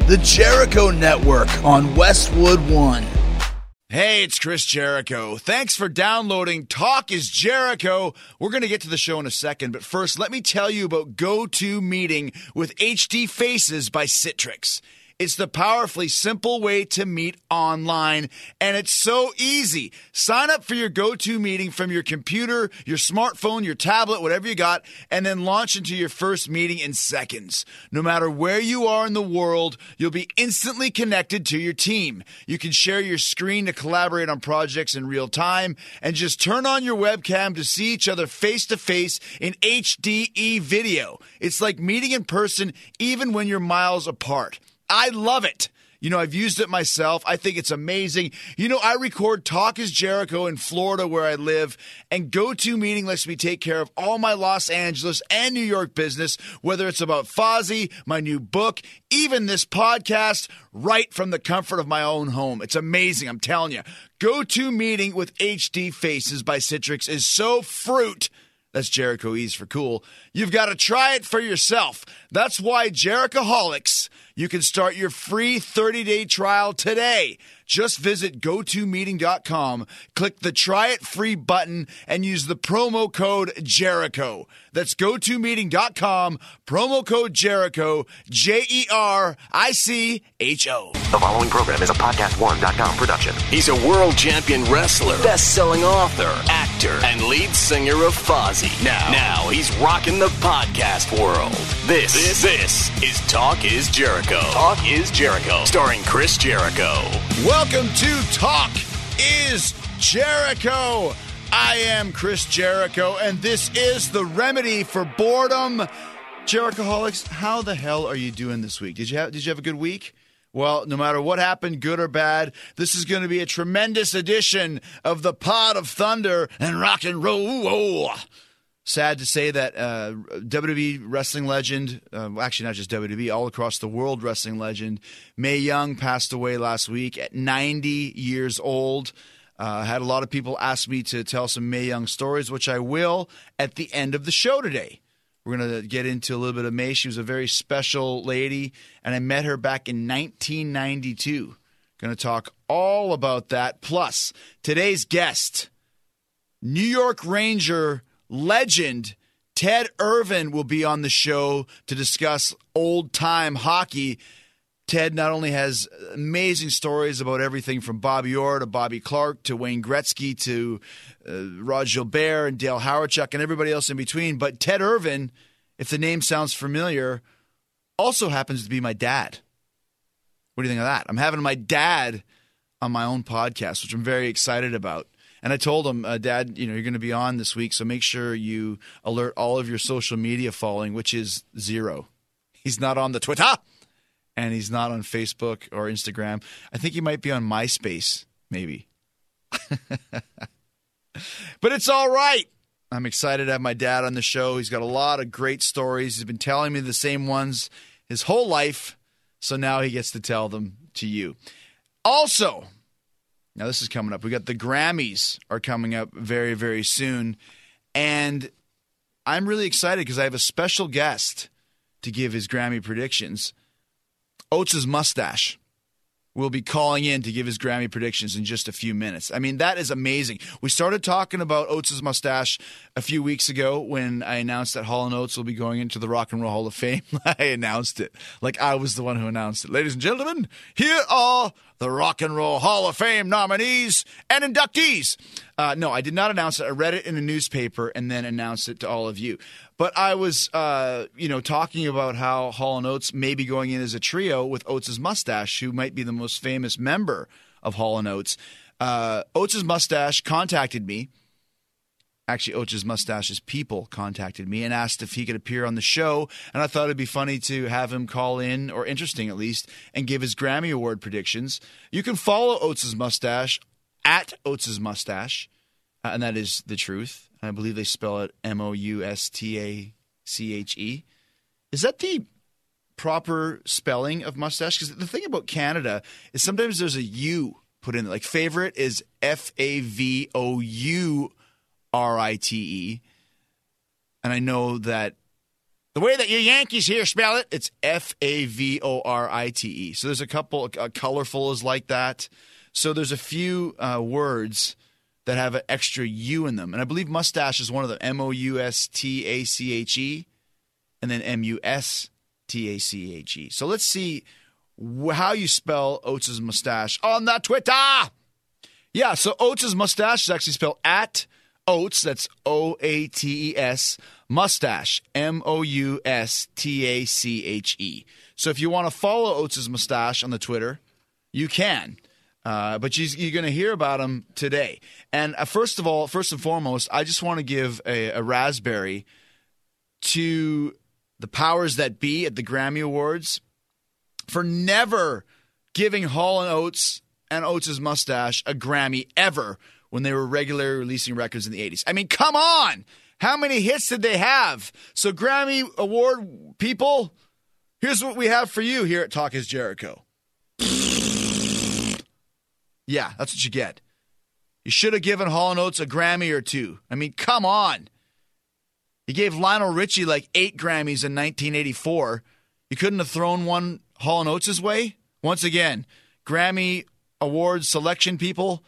The Jericho Network on Westwood One. Hey, it's Chris Jericho. Thanks for downloading Talk is Jericho. We're going to get to the show in a second, but first, let me tell you about GoToMeeting with HD Faces by Citrix. It's the powerfully simple way to meet online, and it's so easy. Sign up for your GoToMeeting from your computer, your smartphone, your tablet, whatever you got, and then launch into your first meeting in seconds. No matter where you are in the world, you'll be instantly connected to your team. You can share your screen to collaborate on projects in real time, and just turn on your webcam to see each other face-to-face in HDE video. It's like meeting in person even when you're miles apart. I love it. You know, I've used it myself. I think it's amazing. You know, I record Talk is Jericho in Florida where I live, and GoToMeeting lets me take care of all my Los Angeles and New York business, whether it's about Fozzy, my new book, even this podcast, right from the comfort of my own home. It's amazing, I'm telling you. GoToMeeting with HD Faces by Citrix is so fruit. That's Jerichoese for cool. You've got to try it for yourself. That's why Jerichoholics, you can start your free 30-day trial today. Just visit GoToMeeting.com, click the Try It Free button, and use the promo code Jericho. That's GoToMeeting.com, promo code Jericho, Jericho. The following program is a PodcastOne.com production. He's a world champion wrestler, best-selling author, actor, and lead singer of Fozzy. Now he's rocking the podcast world. This is Talk is Jericho. Talk is Jericho, starring Chris Jericho. Welcome to Talk is Jericho. I am Chris Jericho, and this is the remedy for boredom. Jerichoholics, how the hell are you doing this week? Did you have a good week? Well, no matter what happened, good or bad, this is going to be a tremendous edition of the Pod of Thunder and Rock and Roll. Sad to say that WWE wrestling legend, actually not just WWE, all across the world wrestling legend, Mae Young passed away last week at 90 years old. Had a lot of people ask me to tell some Mae Young stories, which I will at the end of the show today. We're going to get into a little bit of Mae. She was a very special lady, and I met her back in 1992. Going to talk all about that. Plus, today's guest, New York Ranger legend Ted Irvin will be on the show to discuss old-time hockey. Ted not only has amazing stories about everything from Bobby Orr to Bobby Clark to Wayne Gretzky to Rod Gilbert and Dale Hawerchuk and everybody else in between, but Ted Irvin, if the name sounds familiar, also happens to be my dad. What do you think of that? I'm having my dad on my own podcast, which I'm very excited about. And I told him, Dad, you're going to be on this week, so make sure you alert all of your social media following, which is 0. He's not on the Twitter, and he's not on Facebook or Instagram. I think he might be on MySpace, maybe. But it's all right. I'm excited to have my dad on the show. He's got a lot of great stories. He's been telling me the same ones his whole life, so now he gets to tell them to you. Also, now this is coming up. We got the Grammys are coming up very, very soon, and I'm really excited because I have a special guest to give his Grammy predictions. Oates' Mustache will be calling in to give his Grammy predictions in just a few minutes. I mean, that is amazing. We started talking about Oates' Mustache a few weeks ago when I announced that Hall & Oates will be going into the Rock and Roll Hall of Fame. I announced it like I was the one who announced it. Ladies and gentlemen, here are the Rock and Roll Hall of Fame nominees and inductees. No, I did not announce it. I read it in a newspaper and then announced it to all of you. But I was, talking about how Hall & Oates may be going in as a trio with Oates' Mustache, who might be the most famous member of Hall & Oates. Oates' Mustache contacted me. Actually, Oates' Mustache's people contacted me and asked if he could appear on the show. And I thought it'd be funny to have him call in, or interesting at least, and give his Grammy Award predictions. You can follow Oates' Mustache at Oates' Mustache, and that is the truth. I believe they spell it Moustache. Is that the proper spelling of mustache? Because the thing about Canada is sometimes there's a U put in. Like favorite is Favourite. And I know that The way that you Yankees here spell it, it's Favorite. So there's a couple, colorful is like that. So there's a few words that have an extra U in them. And I believe mustache is one of them, Moustache, and then Mustache. So let's see how you spell Oates' mustache on the Twitter. Yeah, so Oates' mustache is actually spelled at Oates, that's Oates, mustache, Moustache. So if you want to follow Oates' mustache on the Twitter, you can. But you're going to hear about him today. And first and foremost, I just want to give a raspberry to the powers that be at the Grammy Awards for never giving Hall & Oates and Oates' mustache a Grammy ever when they were regularly releasing records in the 80s. I mean, come on! How many hits did they have? So Grammy Award people, here's what we have for you here at Talk is Jericho. Yeah, that's what you get. You should have given Hall & Oates a Grammy or two. I mean, come on. You gave Lionel Richie like 8 Grammys in 1984. You couldn't have thrown one Hall & Oates' way? Once again, Grammy Awards selection people.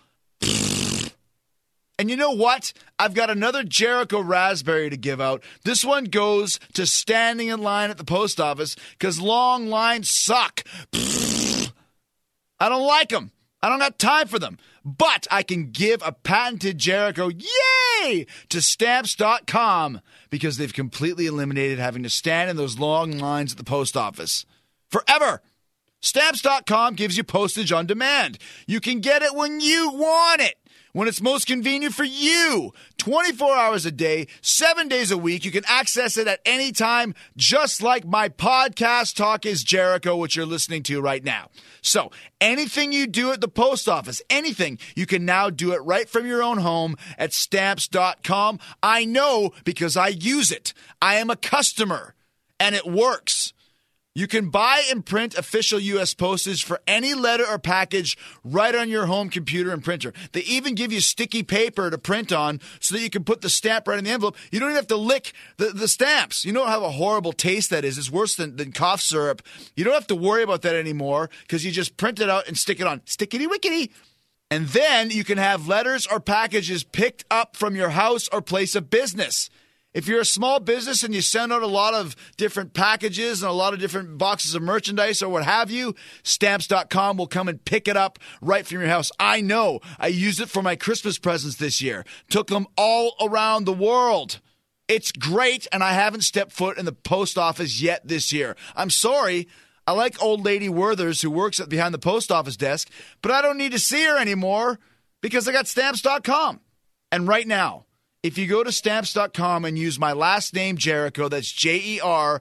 And you know what? I've got another Jericho raspberry to give out. This one goes to standing in line at the post office because long lines suck. I don't like them. I don't got time for them. But I can give a patented Jericho, yay, to Stamps.com because they've completely eliminated having to stand in those long lines at the post office. Forever. Stamps.com gives you postage on demand. You can get it when you want it. When it's most convenient for you. 24 hours a day, 7 days a week. You can access it at any time, just like my podcast, Talk is Jericho, which you're listening to right now. So anything you do at the post office, anything, you can now do it right from your own home at Stamps.com. I know because I use it. I am a customer, and it works. You can buy and print official U.S. postage for any letter or package right on your home computer and printer. They even give you sticky paper to print on so that you can put the stamp right in the envelope. You don't even have to lick the stamps. You know how a horrible taste that is. It's worse than cough syrup. You don't have to worry about that anymore because you just print it out and stick it on. Stickity-wickety. And then you can have letters or packages picked up from your house or place of business. If you're a small business and you send out a lot of different packages and a lot of different boxes of merchandise or what have you, Stamps.com will come and pick it up right from your house. I know. I used it for my Christmas presents this year. Took them all around the world. It's great, and I haven't stepped foot in the post office yet this year. I'm sorry. I like old lady Werthers who works behind the post office desk, but I don't need to see her anymore because I got Stamps.com. And right now, if you go to Stamps.com and use my last name, Jericho, that's Jericho,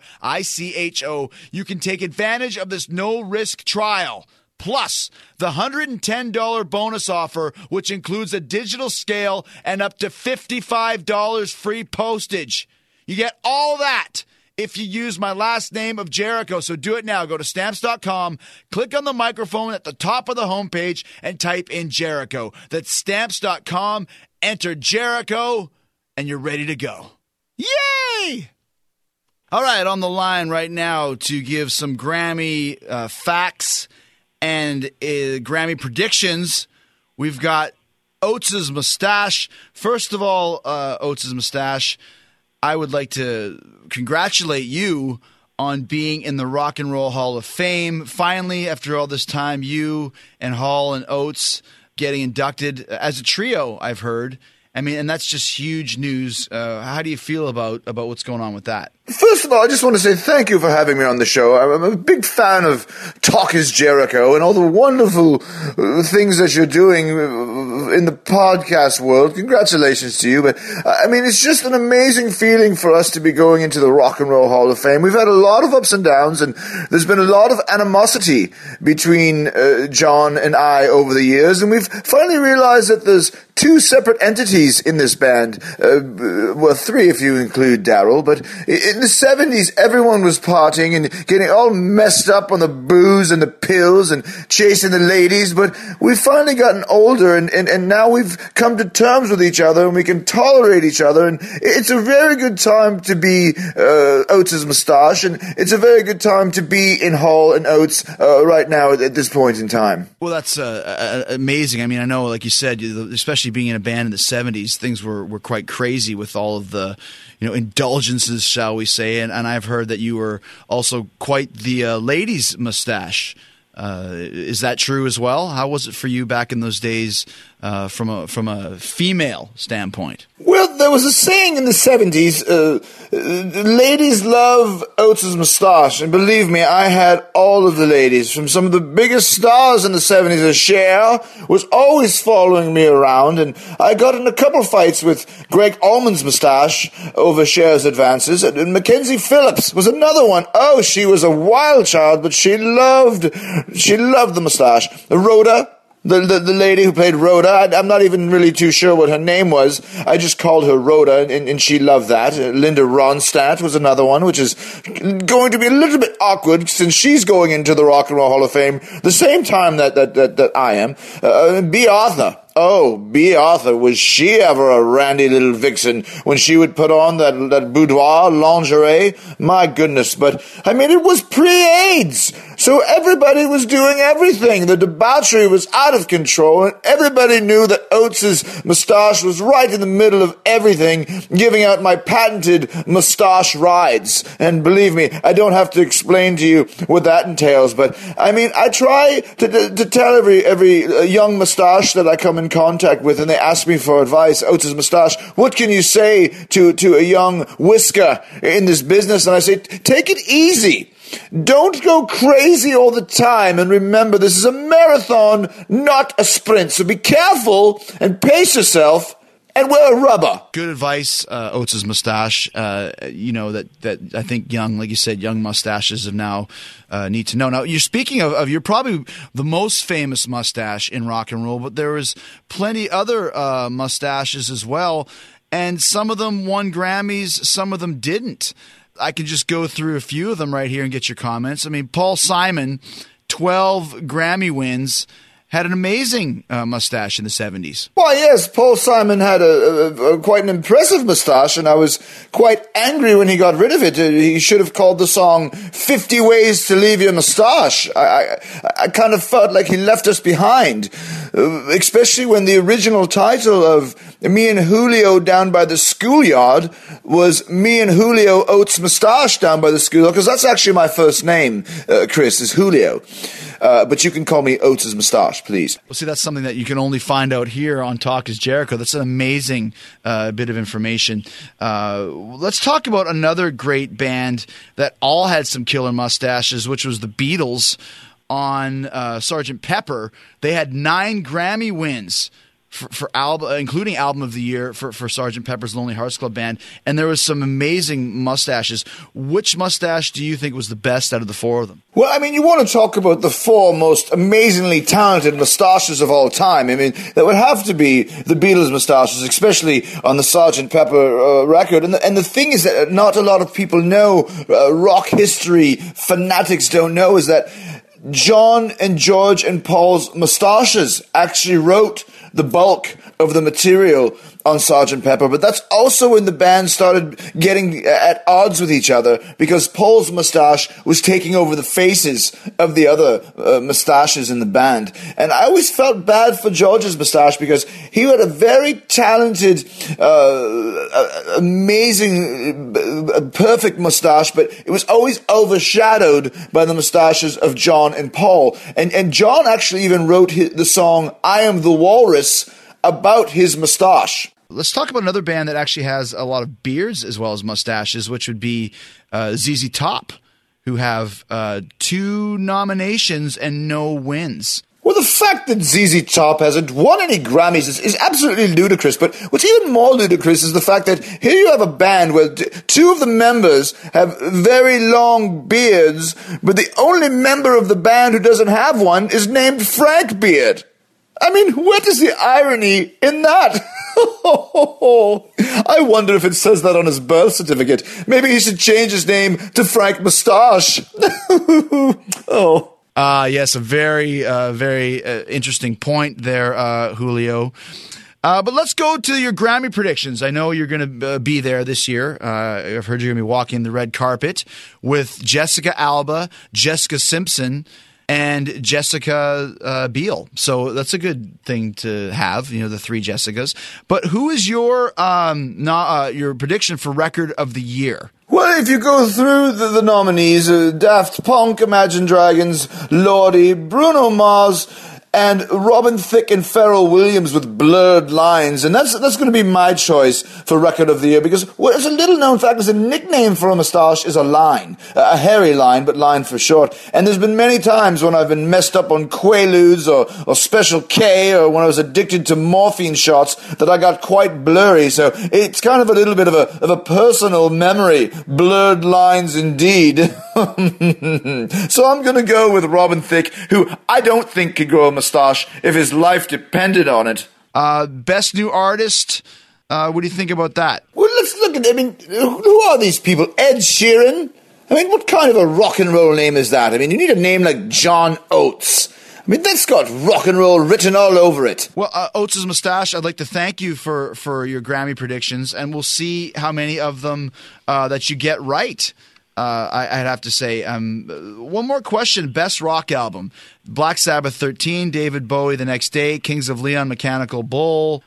you can take advantage of this no-risk trial. Plus, the $110 bonus offer, which includes a digital scale and up to $55 free postage. You get all that if you use my last name of Jericho. So do it now. Go to Stamps.com, click on the microphone at the top of the homepage, and type in Jericho. That's Stamps.com. Enter Jericho, and you're ready to go. Yay! All right, on the line right now to give some Grammy facts and Grammy predictions, we've got Oates' mustache. First of all, Oates' mustache, I would like to congratulate you on being in the Rock and Roll Hall of Fame. Finally, after all this time, you and Hall and Oates getting inducted as a trio, I've heard. I mean, and that's just huge news. How do you feel about what's going on with that? First of all, I just want to say thank you for having me on the show. I'm a big fan of Talk is Jericho and all the wonderful things that you're doing in the podcast world. Congratulations to you. But, I mean, it's just an amazing feeling for us to be going into the Rock and Roll Hall of Fame. We've had a lot of ups and downs, and there's been a lot of animosity between John and I over the years, and we've finally realized that there's 2 separate entities in this band. Well, 3 if you include Daryl, but in the 70s, everyone was partying and getting all messed up on the booze and the pills and chasing the ladies, but we've finally gotten older and now we've come to terms with each other and we can tolerate each other, and it's a very good time to be Oates' Moustache, and it's a very good time to be in Hall and Oates right now at this point in time. Well, that's amazing. I mean, I know, like you said, especially being in a band in the 70s, things were quite crazy with all of the indulgences, shall we say, and I've heard that you were also quite the ladies' mustache. Is that true as well? How was it for you back in those days from a female standpoint? Well, there was a saying in the 70s, ladies love Oates' Moustache, and believe me, I had all of the ladies. From some of the biggest stars in the 70s, Cher was always following me around, and I got in a couple fights with Greg Allman's moustache over Cher's advances, and Mackenzie Phillips was another one. Oh, she was a wild child, but she loved the moustache. Rhoda, the lady who played Rhoda, I'm not even really too sure what her name was. I just called her Rhoda, and she loved that. Linda Ronstadt was another one, which is going to be a little bit awkward since she's going into the Rock and Roll Hall of Fame the same time that I am. Bea Arthur. Oh, Bea Arthur, was she ever a randy little vixen when she would put on that boudoir lingerie? My goodness, but, I mean, it was pre-AIDS, so everybody was doing everything. The debauchery was out of control, and everybody knew that Oates' moustache was right in the middle of everything, giving out my patented moustache rides. And believe me, I don't have to explain to you what that entails, but, I mean, I try to tell every young moustache that I come in contact with, and they ask me for advice, Oates' Moustache, what can you say to a young whisker in this business? And I say, take it easy. Don't go crazy all the time, and remember, this is a marathon, not a sprint, so be careful and pace yourself and wear a rubber. Good advice, Oates' Moustache. That I think like you said, young mustaches have now need to know. Now, you're speaking of you're probably the most famous mustache in rock and roll, but there was plenty other mustaches as well, and some of them won Grammys, some of them didn't. I can just go through a few of them right here and get your comments. I mean, Paul Simon, 12 Grammy wins, had an amazing mustache in the 70s. Why, yes, Paul Simon had a quite an impressive mustache, and I was quite angry when he got rid of it. He should have called the song 50 Ways to Leave Your Mustache. I kind of felt like he left us behind, especially when the original title of Me and Julio Down by the Schoolyard was Me and Julio Oates Moustache Down by the Schoolyard, because that's actually my first name, Chris, is Julio. But you can call me Oates' Moustache, please. Well, see, that's something that you can only find out here on Talk is Jericho. That's an amazing bit of information. Let's talk about another great band that all had some killer mustaches, which was the Beatles on Sgt. Pepper. They had 9 Grammy wins for album, including Album of the Year for Sgt. Pepper's Lonely Hearts Club Band, and there was some amazing mustaches. Which mustache do you think was the best out of the 4 of them? Well, I mean, you want to talk about the 4 most amazingly talented mustaches of all time. I mean, that would have to be the Beatles' mustaches, especially on the Sgt. Pepper record. And the thing is that not a lot of people know, rock history fanatics don't know, is that John and George and Paul's mustaches actually wrote the bulk of the material on Sgt. Pepper, but that's also when the band started getting at odds with each other, because Paul's mustache was taking over the faces of the other mustaches in the band. And I always felt bad for George's mustache, because he had a very talented, amazing, perfect mustache, but it was always overshadowed by the mustaches of John and Paul. And John actually even wrote the song I Am the Walrus about his mustache. Let's talk about another band that actually has a lot of beards as well as mustaches, which would be ZZ Top, who have 2 nominations and no wins. Well, the fact that ZZ Top hasn't won any Grammys is absolutely ludicrous, but what's even more ludicrous is the fact that here you have a band where 2 of the members have very long beards, but the only member of the band who doesn't have one is named Frank Beard. I mean, what is the irony in that? I wonder if it says that on his birth certificate. Maybe he should change his name to Frank Moustache. Oh. Yes, a very interesting point there, Julio. But let's go to your Grammy predictions. I know you're going to be there this year. I've heard you're going to be walking the red carpet with Jessica Alba, Jessica Simpson, and Jessica Biel. So that's a good thing to have, the three Jessicas. But who is your prediction for Record of the Year? Well, if you go through the nominees, Daft Punk, Imagine Dragons, Lordi, Bruno Mars, and Robin Thicke and Pharrell Williams with Blurred Lines. And that's going to be my choice for Record of the Year because, well, it's a little known fact, is a nickname for a moustache is a line. A hairy line, but line for short. And there's been many times when I've been messed up on Quaaludes or Special K or when I was addicted to morphine shots that I got quite blurry. So it's kind of a little bit of a personal memory. Blurred lines indeed. So I'm going to go with Robin Thicke, who I don't think could grow a mustache if his life depended on it. Best new artist. What do you think about that? Well, let's look at, who are these people? Ed Sheeran? What kind of a rock and roll name is that? You need a name like John Oates. That's got rock and roll written all over it. Well, Oates' mustache, I'd like to thank you for your Grammy predictions, and we'll see how many of them that you get right. I'd have to say. One more question. Best rock album. Black Sabbath 13, David Bowie The Next Day, Kings of Leon, Mechanical Bull.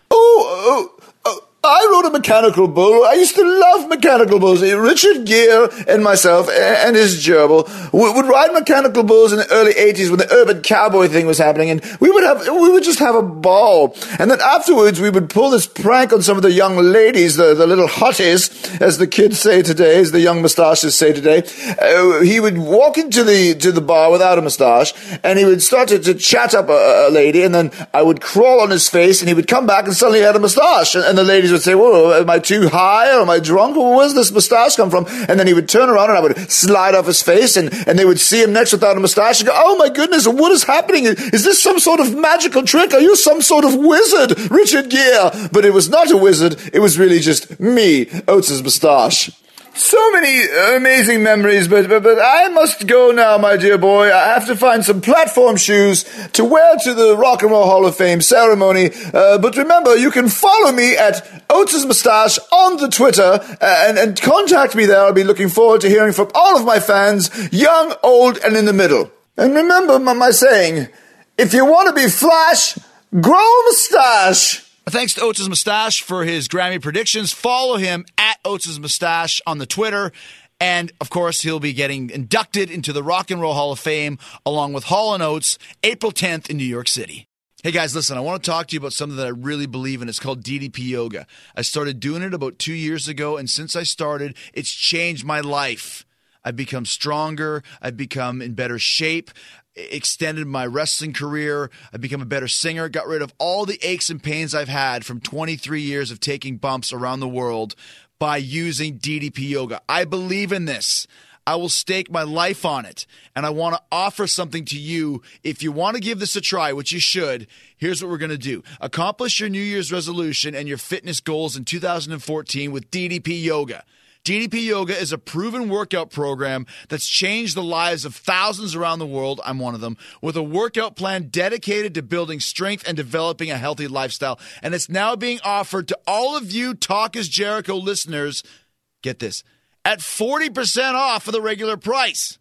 I wrote a Mechanical Bull. I used to love Mechanical Bulls. Richard Gere and myself and his gerbil would ride Mechanical Bulls in the early 80s when the urban cowboy thing was happening, and we would just have a ball. And then afterwards we would pull this prank on some of the young ladies, the little hotties, as the kids say today, as the young moustaches say today. He would walk into the bar without a moustache, and he would start to chat up a lady, and then I would crawl on his face, and he would come back and suddenly he had a moustache, and the ladies would say, "Whoa, am I too high or am I drunk? Where's this moustache come from?" And then he would turn around and I would slide off his face, and they would see him next without a moustache and go, "Oh my goodness, what is happening? Is this some sort of magical trick? Are you some sort of wizard, Richard Gere?" But it was not a wizard. It was really just me, Oates' moustache. So many amazing memories, but I must go now, my dear boy. I have to find some platform shoes to wear to the Rock and Roll Hall of Fame ceremony. But remember, you can follow me at Oates' Moustache on the Twitter and contact me there. I'll be looking forward to hearing from all of my fans, young, old, and in the middle. And remember my saying, if you want to be flash, grow a moustache. Thanks to Oates' Moustache for his Grammy predictions. Follow him at Oates' Moustache on the Twitter. And, of course, he'll be getting inducted into the Rock and Roll Hall of Fame along with Hall & Oates April 10th in New York City. Hey, guys, listen, I want to talk to you about something that I really believe in. It's called DDP Yoga. I started doing it about 2 years ago, and since I started, it's changed my life. I've become stronger. I've become in better shape. Extended my wrestling career. I've become a better singer. Got rid of all the aches and pains I've had from 23 years of taking bumps around the world by using DDP Yoga. I believe in this. I will stake my life on it. And I want to offer something to you. If you want to give this a try, which you should, here's what we're going to do. Accomplish your New Year's resolution and your fitness goals in 2014 with DDP Yoga. DDP Yoga is a proven workout program that's changed the lives of thousands around the world. I'm one of them. With a workout plan dedicated to building strength and developing a healthy lifestyle. And it's now being offered to all of you Talk is Jericho listeners. Get this. At 40% off of the regular price.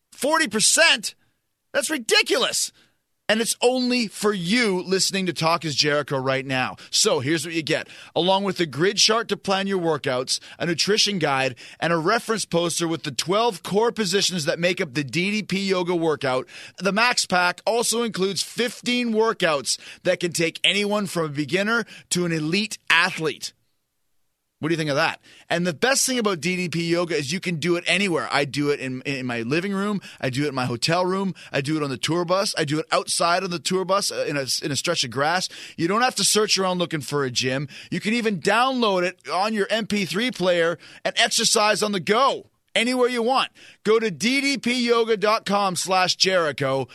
40%? That's ridiculous. And it's only for you listening to Talk is Jericho right now. So here's what you get. Along with a grid chart to plan your workouts, a nutrition guide, and a reference poster with the 12 core positions that make up the DDP Yoga workout, the Max Pack also includes 15 workouts that can take anyone from a beginner to an elite athlete. What do you think of that? And the best thing about DDP Yoga is you can do it anywhere. I do it in my living room. I do it in my hotel room. I do it on the tour bus. I do it outside of the tour bus in a stretch of grass. You don't have to search around looking for a gym. You can even download it on your MP3 player and exercise on the go. anywhere you want. Go to ddpyoga.com/Jericho,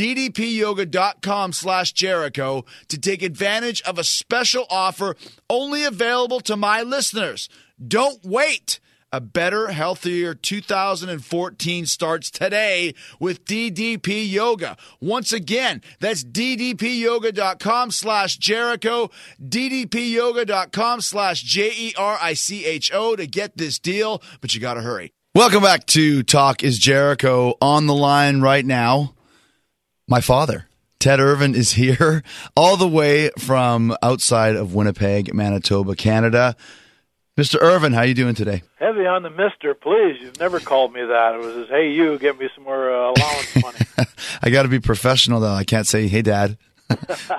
ddpyoga.com/Jericho to take advantage of a special offer only available to my listeners. Don't wait. A better, healthier 2014 starts today with DDP Yoga. Once again, that's ddpyoga.com/Jericho, ddpyoga.com/JERICHO to get this deal, but you got to hurry. Welcome back to Talk is Jericho. On the line right now, my father, Ted Irvin, is here all the way from outside of Winnipeg, Manitoba, Canada. Mr. Irvin, how you doing today? Heavy on the mister, please. You've never called me that. It was just, hey, you, give me some more allowance money. I got to be professional, though. I can't say, hey, Dad. Well,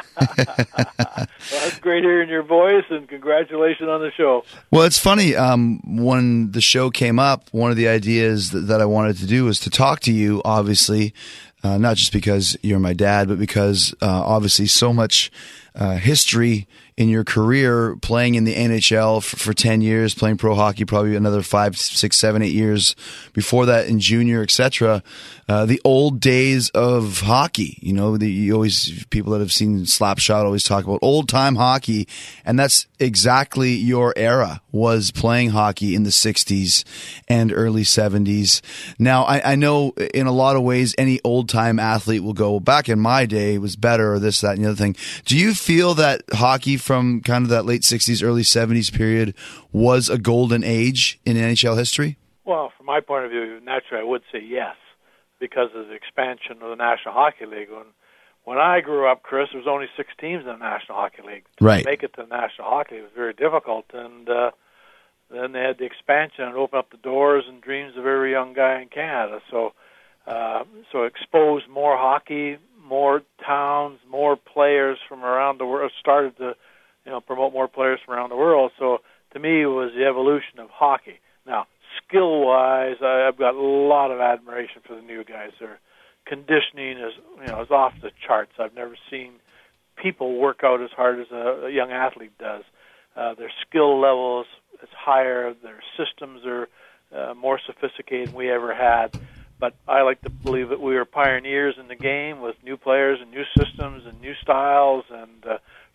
it's great hearing your voice, and congratulations on the show. Well, it's funny. When the show came up, one of the ideas that I wanted to do was to talk to you, obviously, not just because you're my dad, but because obviously so much history in your career playing in the NHL for 10 years, playing pro hockey, probably another 5, 6, 7, 8 years before that in junior, etc. The old days of hockey, you know, people that have seen Slapshot always talk about old time hockey. And that's exactly your era, was playing hockey in the 60s and early 70s. Now, I know in a lot of ways, any old time athlete will go, well, back in my day it was better, or this, that, and the other thing. Do you feel that hockey from kind of that late 60s, early 70s period was a golden age in NHL history? Well, from my point of view, naturally I would say yes, because of the expansion of the National Hockey League. When I grew up, Chris, there was only 6 teams in the National Hockey League. To make it to the National Hockey League was very difficult, and then they had the expansion and opened up the doors and dreams of every young guy in Canada. So exposed more hockey, more towns, more players from around the world, started to promote more players from around the world. So to me, it was the evolution of hockey. Now, skill-wise, I've got a lot of admiration for the new guys. Their conditioning is off the charts. I've never seen people work out as hard as a young athlete does. Their skill levels is higher. Their systems are more sophisticated than we ever had. But I like to believe that we were pioneers in the game with new players and new systems and new styles. And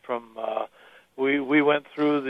we went through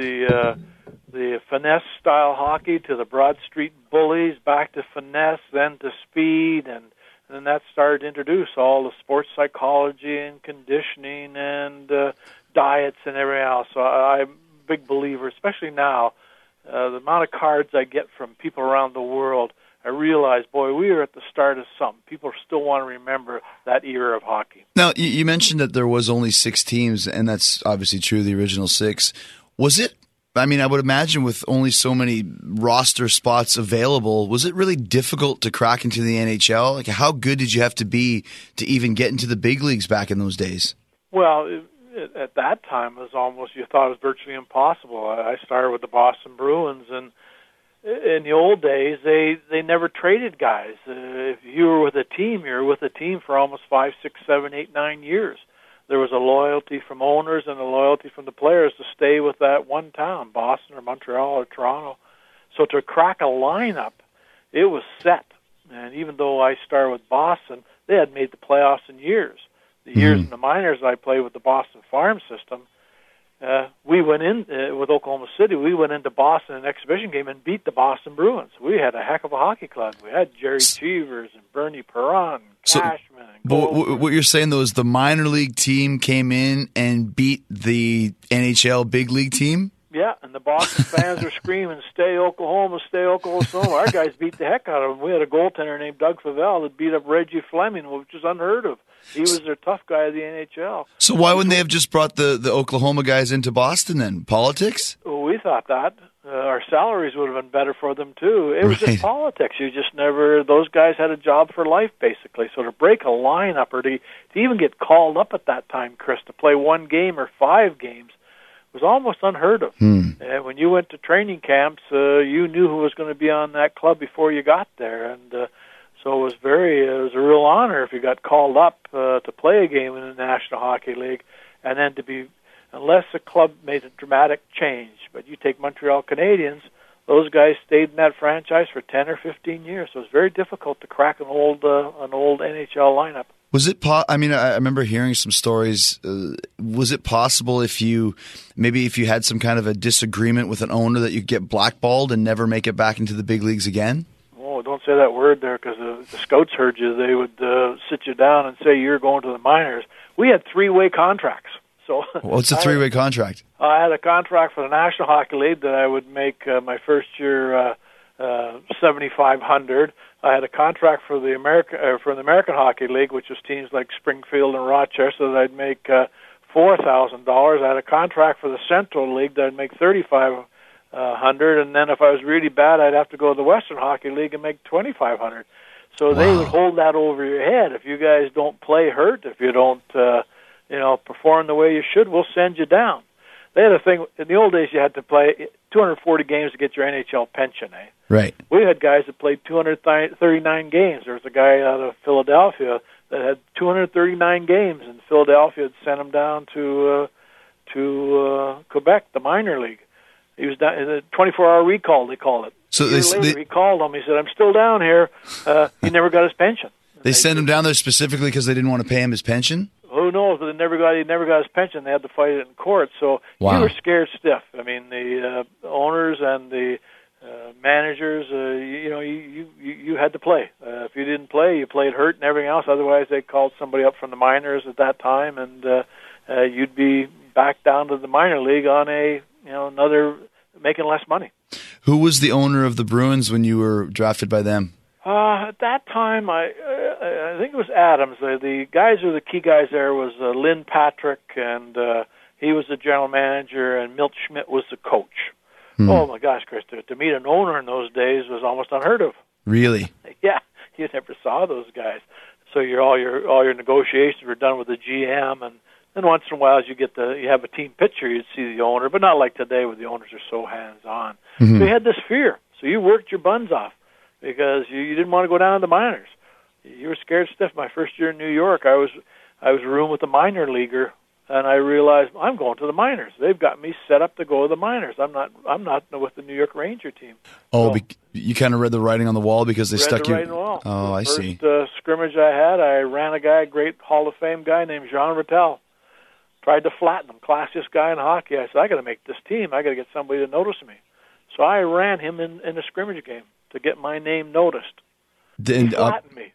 the finesse style hockey to the Broad Street Bullies, back to finesse, then to speed, and then that started to introduce all the sports psychology and conditioning and diets and everything else. So I'm a big believer, especially now, the amount of cards I get from people around the world. I realized, boy, we are at the start of something. People still want to remember that era of hockey. Now, you mentioned that there was only 6 teams, and that's obviously true, the original 6. Was it, I would imagine with only so many roster spots available, was it really difficult to crack into the NHL? Like, how good did you have to be to even get into the big leagues back in those days? Well, at that time, it was almost, you thought it was virtually impossible. I started with the Boston Bruins, and in the old days, they never traded guys. If you were with a team, you were with a team for almost 5, 6, 7, 8, 9 years. There was a loyalty from owners and a loyalty from the players to stay with that one town, Boston or Montreal or Toronto. So to crack a lineup, it was set. And even though I started with Boston, they had made the playoffs in years. The years in the minors I played with the Boston Farm system, we went in with Oklahoma City. We went into Boston in an exhibition game and beat the Boston Bruins. We had a heck of a hockey club. We had Jerry Cheevers and Bernie Perron, Cashman. But what you're saying, though, is the minor league team came in and beat the NHL big league team? Yeah, and the Boston fans were screaming, "Stay Oklahoma, stay Oklahoma." Our guys beat the heck out of them. We had a goaltender named Doug Favell that beat up Reggie Fleming, which is unheard of. He was their tough guy of the NHL. So why wouldn't they have just brought the Oklahoma guys into Boston then? Politics? Well, we thought that. Our salaries would have been better for them, too. It was just politics. You just never, those guys had a job for life, basically. So to break a lineup or to even get called up at that time, Chris, to play 1 game or 5 games was almost unheard of. And when you went to training camps, you knew who was going to be on that club before you got there. And so it was a real honor if you got called up to play a game in the National Hockey League, and then to be, unless the club made a dramatic change. But you take Montreal Canadiens, those guys stayed in that franchise for 10 or 15 years. So it's very difficult to crack an old NHL lineup. Was it? I remember hearing some stories. Was it possible if you had some kind of a disagreement with an owner that you get blackballed and never make it back into the big leagues again? Oh, don't say that word there, because the scouts heard you. They would sit you down and say you're going to the minors. We had 3-way contracts. So what's a 3-way contract? I had a contract for the National Hockey League that I would make my first year $7,500. I had a contract for the American Hockey League, which was teams like Springfield and Rochester, that I'd make $4,000. I had a contract for the Central League that I'd make $3,500, and then if I was really bad, I'd have to go to the Western Hockey League and make $2,500. So They would hold that over your head. If you guys don't play hurt, if you don't perform the way you should, we'll send you down. They had a thing in the old days. You had to play 240 games to get your NHL pension. Right. We had guys that played 239 games. There was a guy out of Philadelphia that had 239 games, and Philadelphia had sent him down to Quebec, the minor league. He was down in a 24-hour recall, they called it. So he called him. He said, "I'm still down here." He never got his pension. They sent him down there specifically because they didn't want to pay him his pension? Who knows? But he never got his pension. They had to fight it in court. So You were scared stiff. I mean, the owners and the managers, you had to play. If you didn't play, you played hurt and everything else. Otherwise, they called somebody up from the minors at that time, and you'd be back down to the minor league on another making less money. Who was the owner of the Bruins when you were drafted by them? At that time, I think it was Adams. The guys who were the key guys there was Lynn Patrick, and he was the general manager, and Milt Schmidt was the coach. Oh my gosh, Chris! To meet an owner in those days was almost unheard of. Really? Yeah, you never saw those guys. So all your negotiations were done with the GM, and then once in a while, as you have a team picture, you'd see the owner, but not like today, where the owners are so hands-on. Mm-hmm. So you had this fear. So you worked your buns off, because you didn't want to go down to the minors. You were scared stiff. My first year in New York, I was room with a minor leaguer, and I realized I'm going to the minors. They've got me set up to go to the minors. I'm not with the New York Ranger team. Oh, so, you kind of read the writing on the wall because they stuck you. Read the writing on the wall. Oh, I see. First scrimmage I had, I ran a guy, great Hall of Fame guy named Jean Rattel. Tried to flatten him, classiest guy in hockey. I said, I got to make this team. I got to get somebody to notice me. So I ran him in a scrimmage game to get my name noticed. He flattened me.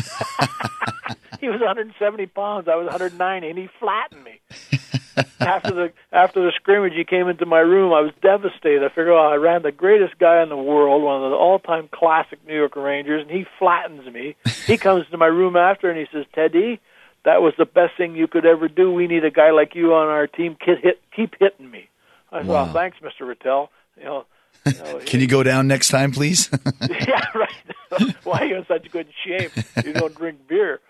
He was 170 pounds. I was 190, and he flattened me. After the scrimmage, he came into my room. I was devastated. I figured, I ran the greatest guy in the world, one of the all-time classic New York Rangers, and he flattens me. He comes to my room after, and he says, "Teddy, that was the best thing you could ever do. We need a guy like you on our team. Keep hitting me." I said, "Well, thanks, Mr. Rattel." Can you go down next time, please? Yeah, right. Why are you in such good shape? You don't drink beer.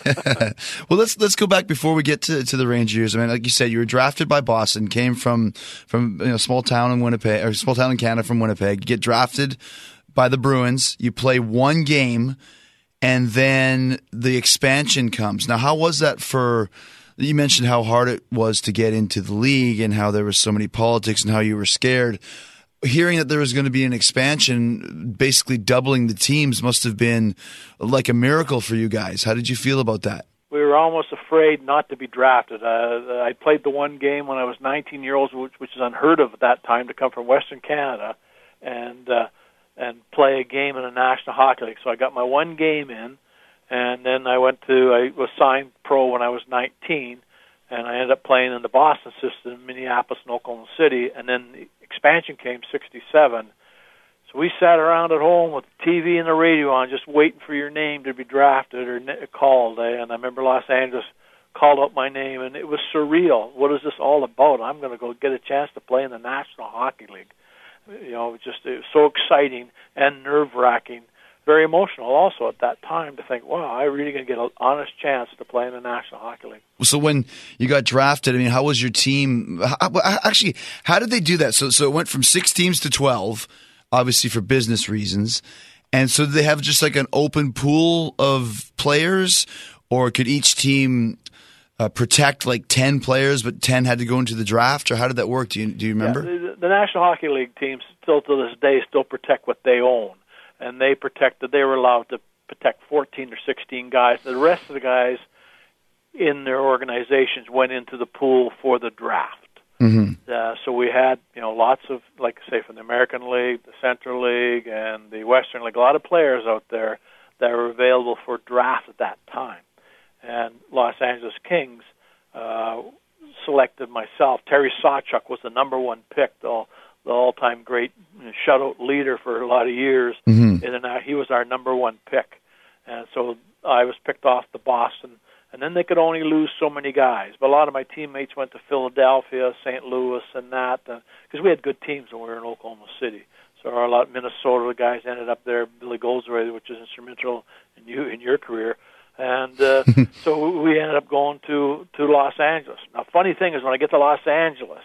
Well, let's go back before we get to the Rangers. I mean, like you said, you were drafted by Boston, came from small town in Winnipeg, or small town in Canada from Winnipeg. You get drafted by the Bruins. You play one game, and then the expansion comes. Now, how was that for? You mentioned how hard it was to get into the league and how there was so many politics and how you were scared. Hearing that there was going to be an expansion, basically doubling the teams, must have been like a miracle for you guys. How did you feel about that? We were almost afraid not to be drafted. I played the one game when I was 19 years old, which is unheard of at that time, to come from Western Canada and play a game in a National Hockey League. So I got my one game in, and then I was signed pro when I was 19, and I ended up playing in the Boston system in Minneapolis and Oklahoma City, and then the expansion came 67. So we sat around at home with the TV and the radio on, just waiting for your name to be drafted or called. And I remember Los Angeles called out my name, and it was surreal. What is this all about? I'm going to go get a chance to play in the National Hockey League. It was so exciting and nerve-wracking. Very emotional also at that time to think, wow, I'm really going to get an honest chance to play in the National Hockey League. So when you got drafted, I mean, how was your team? Actually, how did they do that? So it went from 6 teams to 12, obviously for business reasons. And so did they have just like an open pool of players, or could each team protect like 10 players, but 10 had to go into the draft, or how did that work? Do you remember? Yeah, the National Hockey League teams still to this day still protect what they own, and they were allowed to protect 14 or 16 guys. The rest of the guys in their organizations went into the pool for the draft. Mm-hmm. So we had, lots of, like say, from the American League, the Central League, and the Western League, a lot of players out there that were available for draft at that time. And Los Angeles Kings selected myself. Terry Sawchuk was the number one pick, the all-time great shutout leader for a lot of years. Mm-hmm. And he was our number one pick. And so I was picked off the Boston. And then they could only lose so many guys. But a lot of my teammates went to Philadelphia, St. Louis, and that, because we had good teams when we were in Oklahoma City. So a lot of Minnesota guys ended up there. Billy Goldsworthy, which is instrumental in your career. And so we ended up going to Los Angeles. Now, funny thing is, when I get to Los Angeles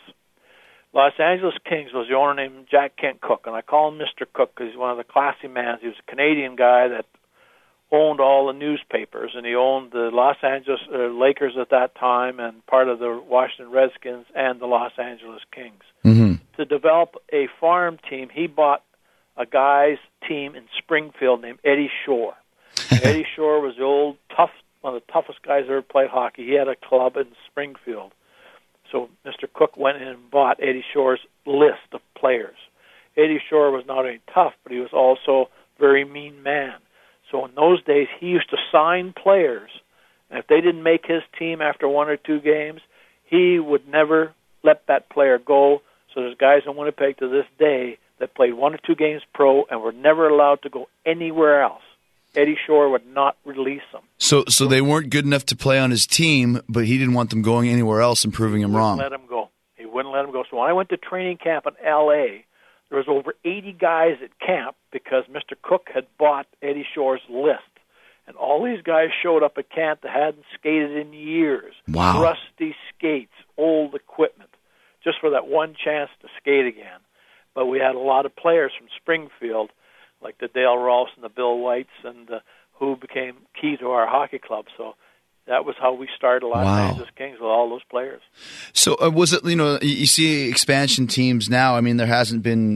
Kings was the owner named Jack Kent Cook, and I call him Mr. Cook because he's one of the classy men. He was a Canadian guy that owned all the newspapers, and he owned the Los Angeles Lakers at that time and part of the Washington Redskins and the Los Angeles Kings. Mm-hmm. To develop a farm team, he bought a guy's team in Springfield named Eddie Shore. Eddie Shore was the one of the toughest guys that ever played hockey. He had a club in Springfield. So Mr. Cook went in and bought Eddie Shore's list of players. Eddie Shore was not only tough, but he was also a very mean man. So in those days, he used to sign players, and if they didn't make his team after 1 or 2 games, he would never let that player go. So there's guys in Winnipeg to this day that played 1 or 2 games pro and were never allowed to go anywhere else. Eddie Shore would not release them. So they weren't good enough to play on his team, but he didn't want them going anywhere else and proving him wrong. He wouldn't let them go. So when I went to training camp in L.A., there was over 80 guys at camp because Mr. Cook had bought Eddie Shore's list. And all these guys showed up at camp that hadn't skated in years. Wow. Rusty skates, old equipment, just for that one chance to skate again. But we had a lot of players from Springfield, like the Dale Rolfs and the Bill Whites, and who became key to our hockey club. So that was how we started Los Angeles Kings, with all those players. So was it, you see expansion teams now. I mean, there hasn't been,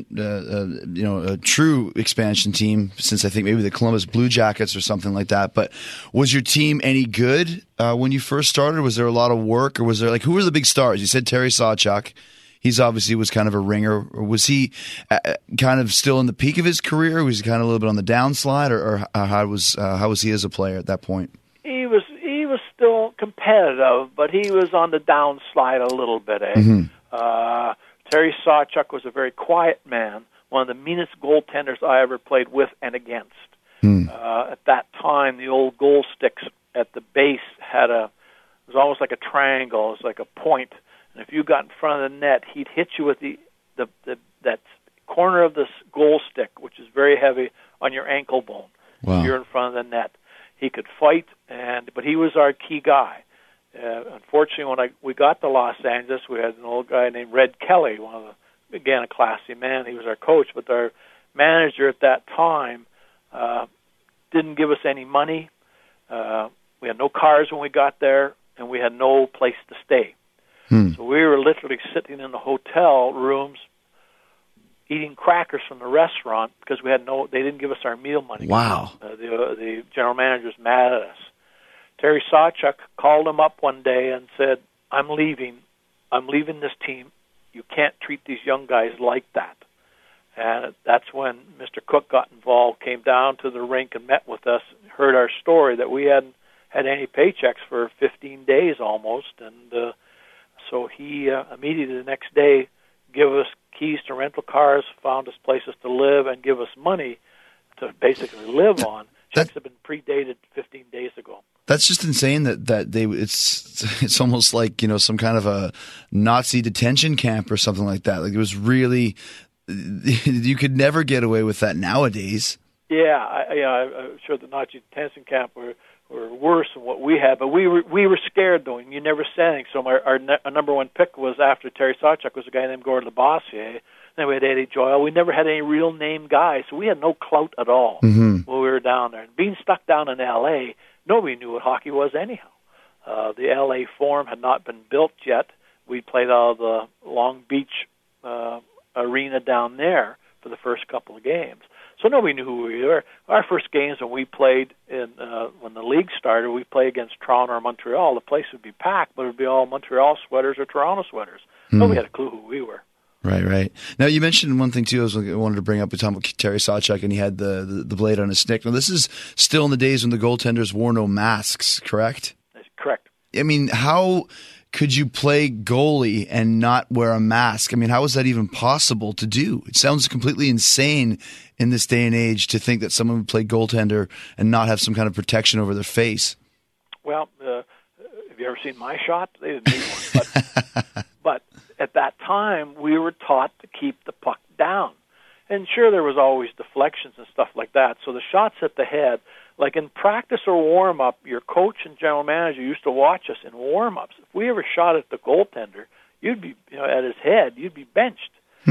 a true expansion team since I think maybe the Columbus Blue Jackets or something like that. But was your team any good when you first started? Was there a lot of work, or was there, who were the big stars? You said Terry Sawchuk. He's obviously was kind of a ringer. Or was he kind of still in the peak of his career? Was he kind of a little bit on the downslide, or how was he as a player at that point? He was still competitive, but he was on the downslide a little bit. Mm-hmm. Terry Sawchuk was a very quiet man, one of the meanest goaltenders I ever played with and against. At that time, the old goal sticks at the base it was almost like a triangle. It was like a point. And if you got in front of the net, he'd hit you with that corner of this goal stick, which is very heavy, on your ankle bone. Wow. If you're in front of the net. He could fight, but he was our key guy. Unfortunately, when we got to Los Angeles, we had an old guy named Red Kelly, again, a classy man. He was our coach, but our manager at that time didn't give us any money. We had no cars when we got there, and we had no place to stay. So we were literally sitting in the hotel rooms eating crackers from the restaurant because they didn't give us our meal money. Wow. The general manager was mad at us. Terry Sawchuk called him up one day and said, I'm leaving this team. You can't treat these young guys like that. And that's when Mr. Cook got involved, came down to the rink and met with us, heard our story that we hadn't had any paychecks for 15 days almost. And so he immediately the next day gave us keys to rental cars, found us places to live, and give us money to basically live on. Checks have been predated 15 days ago. That's just insane that it's almost like, some kind of a Nazi detention camp or something like that. Like, it was really, you could never get away with that nowadays. Yeah, I'm sure the Nazi detention camp were worse than what we had, but we were scared though, and you never said anything. So our number one pick was after Terry Sawchuk was a guy named Gordon Labossiere. Then we had Eddie Joyal. We never had any real name guys, so we had no clout at all when we were down there. And being stuck down in L.A., nobody knew what hockey was anyhow. The L.A. Forum had not been built yet. We played out of the Long Beach arena down there for the first couple of games. So nobody knew who we were. Our first games when we played when the league started, we played against Toronto or Montreal. The place would be packed, but it would be all Montreal sweaters or Toronto sweaters. Nobody had a clue who we were. Right. Now, you mentioned one thing, too, I wanted to bring up. We talking about Terry Sawchuk, and he had the blade on his stick. Now, this is still in the days when the goaltenders wore no masks, correct? That's correct. I mean, how could you play goalie and not wear a mask? I mean, how is that even possible to do? It sounds completely insane in this day and age to think that someone would play goaltender and not have some kind of protection over their face. Well, have you ever seen my shot? They didn't need one. But at that time, we were taught to keep the puck down. And sure, there was always deflections and stuff like that. So the shots at the head, like in practice or warm-up, your coach and general manager used to watch us in warm-ups. If we ever shot at the goaltender, you'd be, at his head, you'd be benched.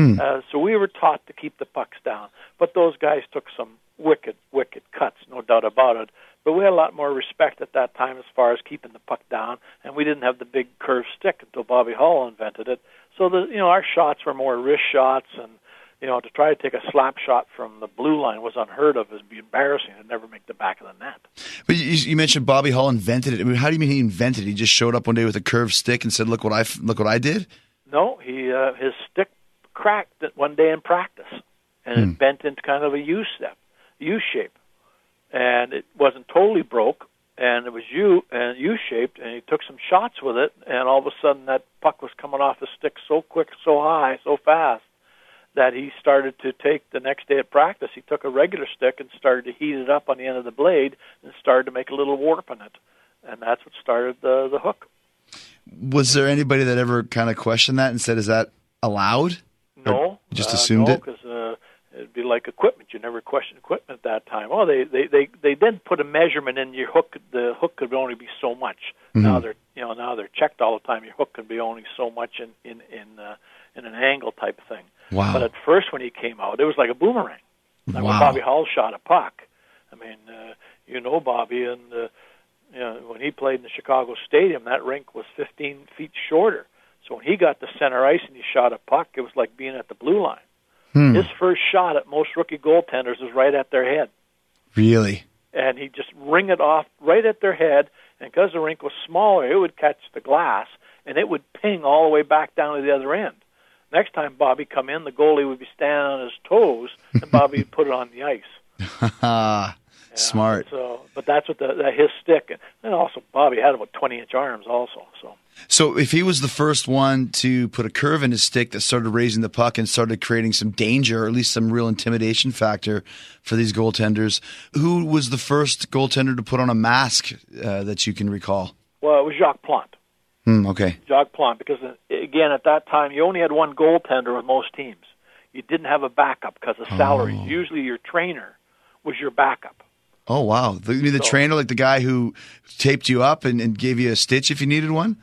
So we were taught to keep the pucks down. But those guys took some wicked cuts, no doubt about it. But we had a lot more respect at that time as far as keeping the puck down, and we didn't have the big curved stick until Bobby Hull invented it. So our shots were more wrist shots, and to try to take a slap shot from the blue line was unheard of. It would be embarrassing. It'd never make the back of the net. But you mentioned Bobby Hull invented it. I mean, how do you mean he invented it? He just showed up one day with a curved stick and said, "Look what I did." No, his stick cracked one day in practice, and it bent into kind of a U shape, and it wasn't totally broke, and it was U-shaped, and he took some shots with it, and all of a sudden that puck was coming off his stick so quick, so high, so fast, that he started to take the next day at practice. He took a regular stick and started to heat it up on the end of the blade and started to make a little warp in it, and that's what started the hook. Was there anybody that ever kind of questioned that and said, "Is that allowed?" No. You just assumed it? Because it'd be like equipment. You never questioned equipment at that time. Oh, they then put a measurement in your hook. The hook could only be so much. Now they're checked all the time. Your hook can be only so much in an angle type of thing. Wow. But at first when he came out, it was like a boomerang. Like when Bobby Hull shot a puck. I mean, Bobby, and when he played in the Chicago Stadium, that rink was 15 feet shorter. So when he got to center ice and he shot a puck, it was like being at the blue line. His first shot at most rookie goaltenders was right at their head. Really? And he'd just ring it off right at their head, and because the rink was smaller, it would catch the glass, and it would ping all the way back down to the other end. Next time Bobby come in, the goalie would be standing on his toes, and Bobby would put it on the ice. Smart. But that's what his stick, and also Bobby had about 20-inch arms also. So if he was the first one to put a curve in his stick that started raising the puck and started creating some danger, or at least some real intimidation factor for these goaltenders, who was the first goaltender to put on a mask that you can recall? Well, it was Jacques Plante. Okay. Jacques Plante, because, again, at that time, you only had one goaltender with most teams. You didn't have a backup because of salaries. Usually your trainer was your backup. Oh, wow. You mean the trainer, like the guy who taped you up and gave you a stitch if you needed one?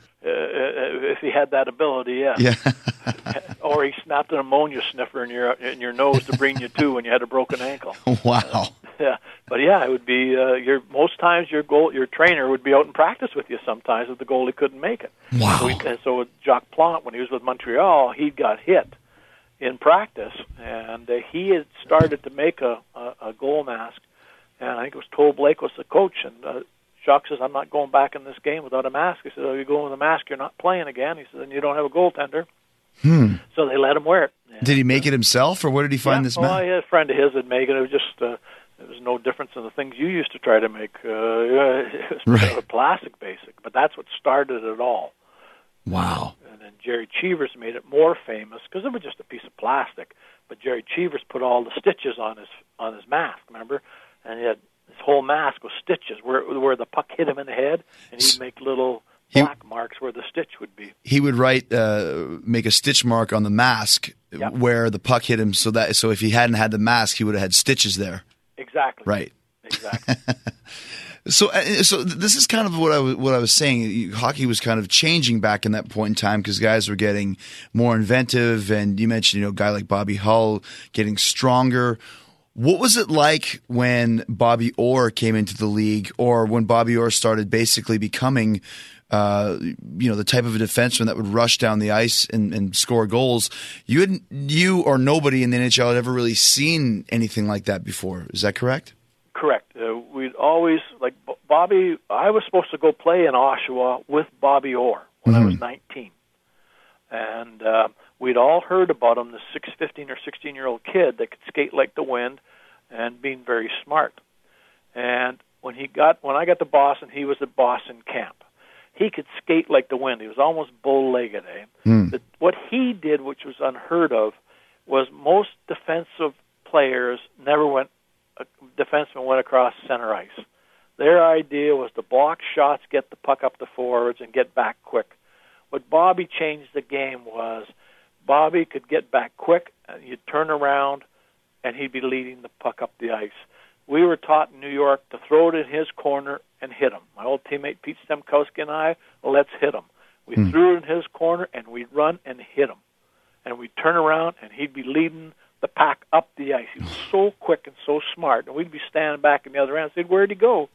If he had that ability, yeah. Or he snapped an ammonia sniffer in your nose to bring you to when you had a broken ankle. Wow. But it would be most times your trainer would be out in practice with you sometimes if the goalie couldn't make it. Wow. So with Jacques Plante, when he was with Montreal, he got hit in practice, and he had started to make a goal mask. And I think it was Toll Blake was the coach, and Jacques says, "I'm not going back in this game without a mask." He said, "Oh, you go with a mask, you're not playing again." He said, "Then you don't have a goaltender." So they let him wear it. And, did he make it himself, or where did he find this mask? A friend of his had made it. It was just there was no difference in the things you used to try to make. It was plastic, basic, but that's what started it all. Wow. And then Jerry Cheevers made it more famous because it was just a piece of plastic. But Jerry Cheevers put all the stitches on his mask. Remember? And his whole mask was stitches where the puck hit him in the head, and he'd make little black marks where the stitch would be. He would make a stitch mark on the mask where the puck hit him, so if he hadn't had the mask, he would have had stitches there. Exactly. Right. Exactly. So this is kind of what I was saying. Hockey was kind of changing back in that point in time because guys were getting more inventive, and you mentioned a guy like Bobby Hull getting stronger. What was it like when Bobby Orr came into the league, or when Bobby Orr started basically becoming the type of a defenseman that would rush down the ice and score goals. You or nobody in the NHL had ever really seen anything like that before. Is that correct? Correct. We'd always, like Bobby, I was supposed to go play in Oshawa with Bobby Orr when I was 19. And we'd all heard about him, the 15 or 16-year-old kid that could skate like the wind and being very smart. And when I got to Boston, he was at Boston camp. He could skate like the wind. He was almost bow-legged. What he did, which was unheard of, was most defensive players defensemen went across center ice. Their idea was to block shots, get the puck up the forwards, and get back quick. What Bobby changed the game was Bobby could get back quick, and you'd turn around, and he'd be leading the puck up the ice. We were taught in New York to throw it in his corner and hit him. My old teammate Pete Stemkowski and I, let's hit him. We threw it in his corner, and we'd run and hit him. And we'd turn around, and he'd be leading the pack up the ice. He was so quick and so smart, and we'd be standing back on the other end and say, where'd he go?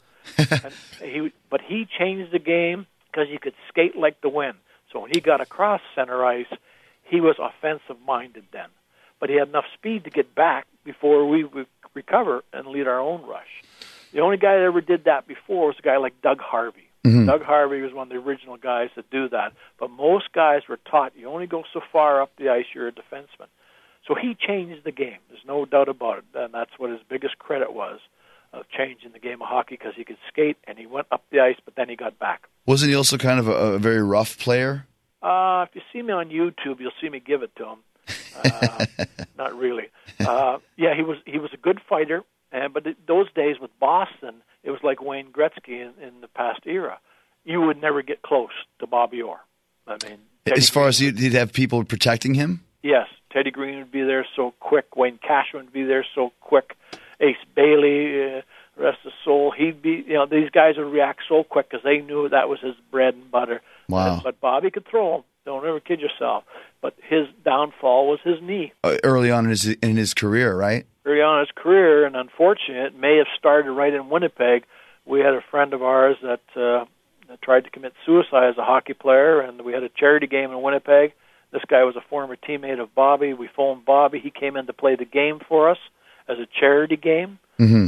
But he changed the game because he could skate like the wind. So when he got across center ice, he was offensive-minded then. But he had enough speed to get back before we would recover and lead our own rush. The only guy that ever did that before was a guy like Doug Harvey. Doug Harvey was one of the original guys that do that. But most guys were taught you only go so far up the ice, you're a defenseman. So he changed the game. There's no doubt about it. And that's what his biggest credit was, of changing the game of hockey, because he could skate and he went up the ice, but then he got back. Wasn't he also kind of a very rough player? If you see me on YouTube, you'll see me give it to him. Not really. Yeah, he was a good fighter, but those days with Boston, it was like Wayne Gretzky in the past era. You would never get close to Bobby Orr. I mean, as far as he'd have people protecting him? Yes. Teddy Green would be there so quick. Wayne Cashman would be there so quick. Ace Bailey, rest his soul, he'd be, these guys would react so quick because they knew that was his bread and butter. Wow. But Bobby could throw him. Don't ever kid yourself. But his downfall was his knee. Early on in his career, right? Early on in his career, and unfortunately, it may have started right in Winnipeg. We had a friend of ours that tried to commit suicide as a hockey player, and we had a charity game in Winnipeg. This guy was a former teammate of Bobby. We phoned Bobby. He came in to play the game for us as a charity game.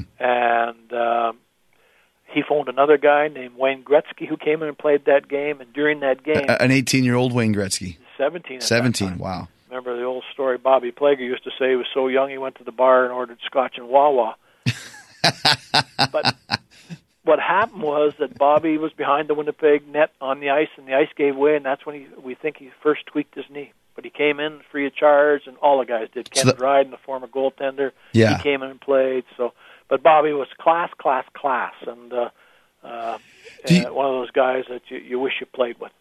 And he phoned another guy named Wayne Gretzky who came in and played that game. And during that game... An 18-year-old Wayne Gretzky. 17. 17, wow. Remember the old story Bobby Plager used to say he was so young he went to the bar and ordered Scotch and Wawa. But what happened was that Bobby was behind the Winnipeg net on the ice, and the ice gave way, and that's when we think he first tweaked his knee. But he came in free of charge, and all the guys did. Ken Dryden, the former goaltender, he came in and played. But Bobby was class, and one of those guys that you wish you played with.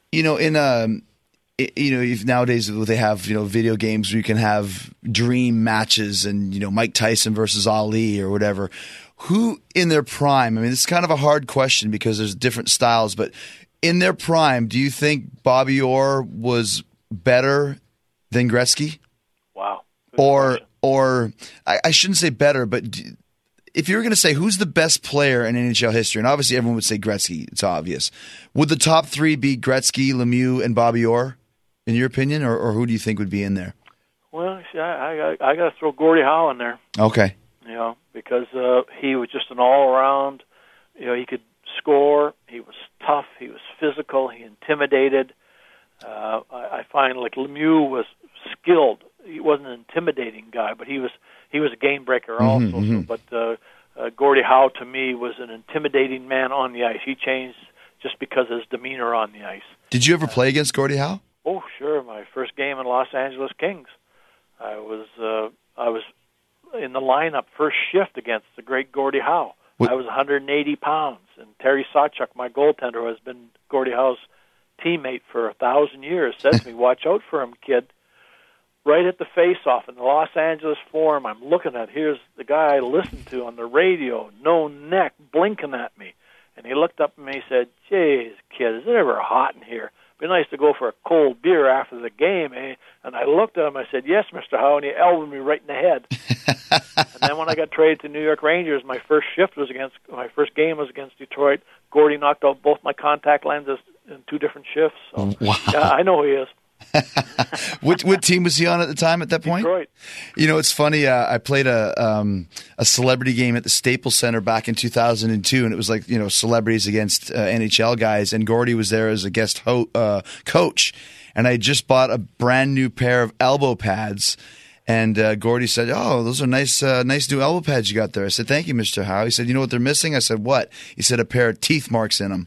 If nowadays they have video games where you can have dream matches and Mike Tyson versus Ali or whatever. Who in their prime? I mean, it's kind of a hard question because there's different styles, but in their prime, do you think Bobby Orr was better than Gretzky? Wow. Or I shouldn't say better, but if you were going to say who's the best player in NHL history, and obviously everyone would say Gretzky, it's obvious. Would the top three be Gretzky, Lemieux, and Bobby Orr, in your opinion, or who do you think would be in there? Well, I got to throw Gordie Howe in there. Okay. Because he was just an all-around, he could score, he was tough, he was physical, he intimidated. I find like Lemieux was skilled. He wasn't an intimidating guy, but he was a game breaker also. But Gordie Howe, to me, was an intimidating man on the ice. He changed just because of his demeanor on the ice. Did you ever play against Gordie Howe? Oh, sure. My first game in Los Angeles Kings. I was in the lineup first shift against the great Gordie Howe. I was 180 pounds, and Terry Sawchuk, my goaltender, who has been Gordie Howe's teammate for 1,000 years, said to me, "Watch out for him, kid." Right at the face-off in the Los Angeles Forum, I'm looking at, here's the guy I listened to on the radio, no neck, blinking at me. And he looked up at me and said, "Jeez, kid, is it ever hot in here? It'd be nice to go for a cold beer after the game, eh?" And I looked at him, I said, "Yes, Mr. Howe," and he elbowed me right in the head. And then when I got traded to New York Rangers, my first game was against Detroit. Gordie knocked out both my contact lenses in 2 different shifts. So, wow. Yeah, I know he is. What team was he on at the time? At that point, Detroit. You know, it's funny. I played a celebrity game at the Staples Center back in 2002, and it was like, you know, celebrities against NHL guys, and Gordy was there as a guest coach, and I just bought a brand new pair of elbow pads. And Gordy said, "Oh, those are nice new elbow pads you got there." I said, "Thank you, Mr. Howe." He said, "You know what they're missing?" I said, "What?" He said, "A pair of teeth marks in them."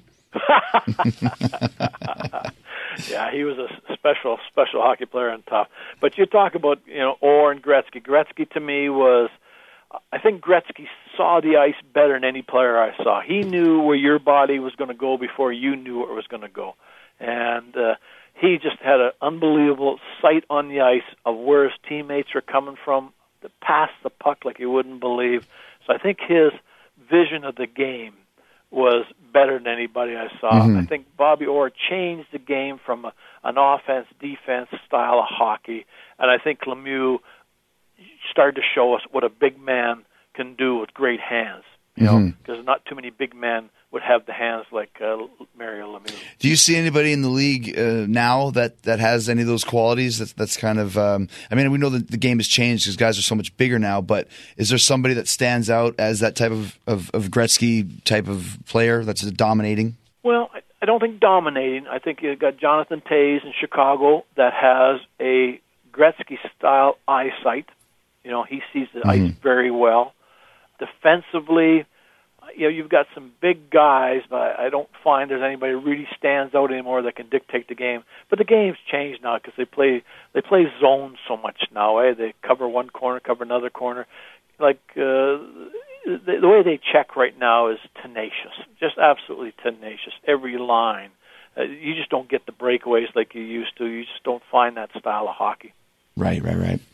Yeah, he was a special hockey player and tough. But you talk about, you know, Orr and Gretzky. Gretzky to me was, I think Gretzky saw the ice better than any player I saw. He knew where your body was going to go before you knew where it was going to go. And he just had an unbelievable sight on the ice of where his teammates were coming from, to pass the puck like you wouldn't believe. So I think his vision of the game was better than anybody I saw. Mm-hmm. I think Bobby Orr changed the game from an offense-defense style of hockey, and I think Lemieux started to show us what a big man can do with great hands. You know, because not too many big men would have the hands like Mario Lemieux. Do you see anybody in the league now that has any of those qualities? That's kind of. I mean, we know that the game has changed because guys are so much bigger now. But is there somebody that stands out as that type of Gretzky type of player that's dominating? Well, I don't think dominating. I think you've got Jonathan Toews in Chicago that has a Gretzky style eyesight. You know, he sees the ice very well. Defensively, you know, you've got some big guys, but I don't find there's anybody who really stands out anymore that can dictate the game. But the game's changed now because they play zone so much now. They cover one corner, cover another corner. Like the way they check right now is tenacious, just absolutely tenacious. Every line, you just don't get the breakaways like you used to. You just don't find that style of hockey. Right.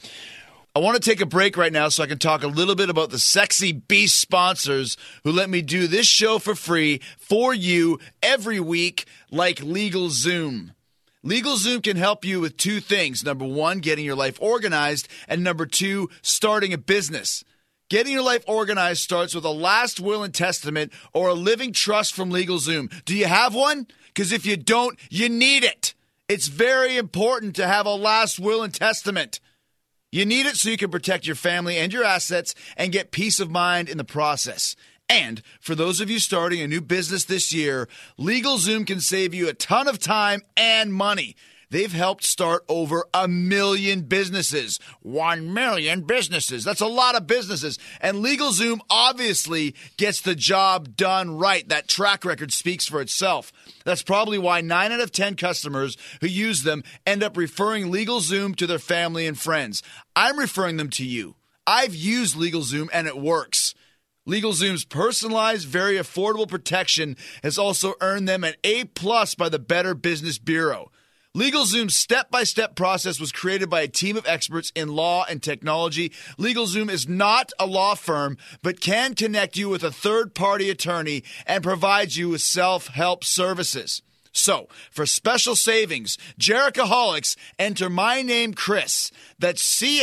I want to take a break right now so I can talk a little bit about the Sexy Beast sponsors who let me do this show for free for you every week, like LegalZoom. LegalZoom can help you with 2 things. Number 1, getting your life organized, and number 2, starting a business. Getting your life organized starts with a last will and testament or a living trust from LegalZoom. Do you have one? Because if you don't, you need it. It's very important to have a last will and testament. You need it so you can protect your family and your assets and get peace of mind in the process. And for those of you starting a new business this year, LegalZoom can save you a ton of time and money. They've helped start over 1 million businesses. 1 million businesses. That's a lot of businesses. And LegalZoom obviously gets the job done right. That track record speaks for itself. That's probably why 9 out of 10 customers who use them end up referring LegalZoom to their family and friends. I'm referring them to you. I've used LegalZoom and it works. LegalZoom's personalized, very affordable protection has also earned them an A+ by the Better Business Bureau. LegalZoom's step-by-step process was created by a team of experts in law and technology. LegalZoom is not a law firm, but can connect you with a third-party attorney and provides you with self-help services. So, for special savings, Jerichoholics, enter my name, Chris. That's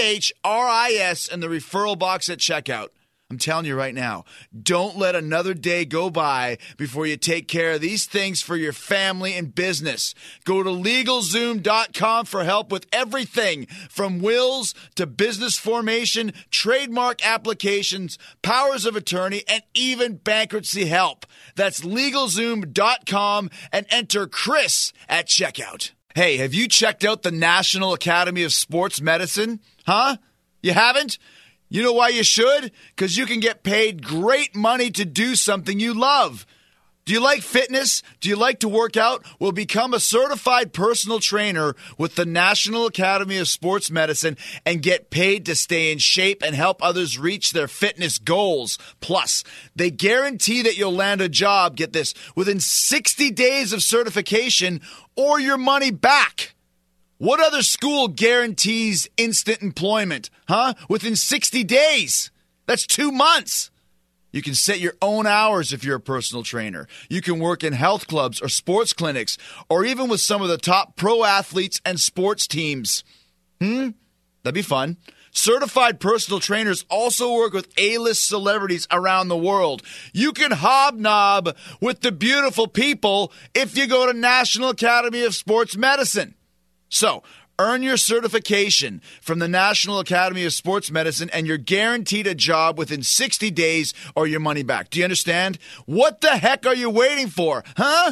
CHRIS in the referral box at checkout. I'm telling you right now, don't let another day go by before you take care of these things for your family and business. Go to LegalZoom.com for help with everything from wills to business formation, trademark applications, powers of attorney, and even bankruptcy help. That's LegalZoom.com and enter Chris at checkout. Hey, have you checked out the National Academy of Sports Medicine? Huh? You haven't? You know why you should? Because you can get paid great money to do something you love. Do you like fitness? Do you like to work out? Well, become a certified personal trainer with the National Academy of Sports Medicine and get paid to stay in shape and help others reach their fitness goals. Plus, they guarantee that you'll land a job, get this, within 60 days of certification or your money back. What other school guarantees instant employment, huh? Within 60 days. That's 2 months. You can set your own hours if you're a personal trainer. You can work in health clubs or sports clinics or even with some of the top pro athletes and sports teams. That'd be fun. Certified personal trainers also work with A-list celebrities around the world. You can hobnob with the beautiful people if you go to National Academy of Sports Medicine. So, earn your certification from the National Academy of Sports Medicine and you're guaranteed a job within 60 days or your money back. Do you understand? What the heck are you waiting for? Huh?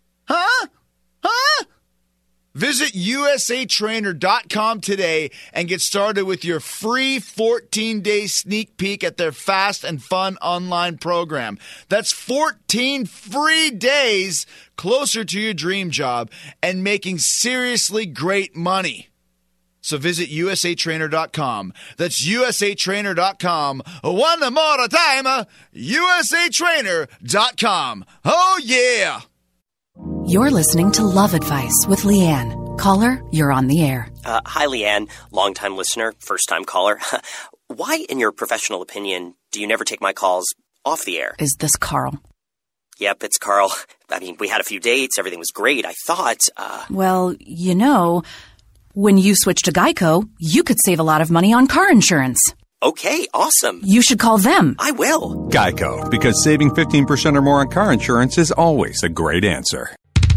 Visit usatrainer.com today and get started with your free 14-day sneak peek at their fast and fun online program. That's 14 free days closer to your dream job and making seriously great money. So visit usatrainer.com. That's usatrainer.com. One more time, usatrainer.com. Oh, yeah. You're listening to Love Advice with Leanne. Caller, you're on the air. Hi, Leanne. Long-time listener, first-time caller. Why, in your professional opinion, do you never take my calls off the air? Is this Carl? Yep, it's Carl. I mean, we had a few dates. Everything was great. I thought, Well, you know, when you switch to Geico, you could save a lot of money on car insurance. Okay, awesome. You should call them. I will. Geico, because saving 15% or more on car insurance is always a great answer.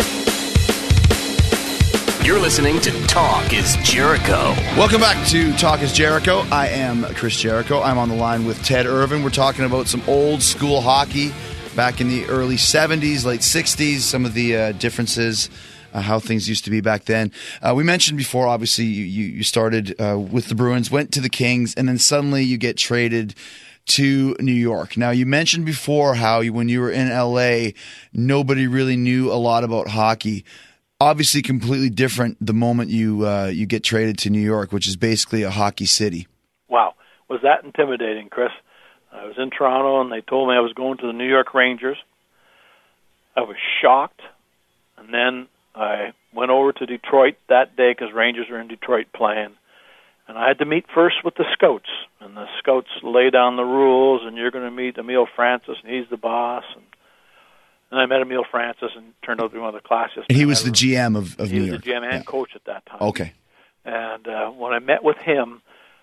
You're listening to Talk is Jericho. Welcome back to Talk is Jericho. I am Chris Jericho. I'm on the line with Ted Irvin. We're talking about some old school hockey back in the early 70s, late 60s, some of the differences, how things used to be back then. We mentioned before, obviously, you started with the Bruins, went to the Kings, and then suddenly you get traded to New York. Now, you mentioned before how when you were in L.A., nobody really knew a lot about hockey. Obviously, completely different the moment you get traded to New York, which is basically a hockey city. Wow. Was that intimidating, Chris? I was in Toronto, and they told me I was going to the New York Rangers. I was shocked, and then I went over to Detroit that day because Rangers were in Detroit playing. And I had to meet first with the scouts. And the scouts lay down the rules, and you're going to meet Emile Francis, and he's the boss. And I met Emile Francis and turned out to be one of the classiest. And he was the GM of New York. He was the GM and coach at that time. Okay. And when I met with him,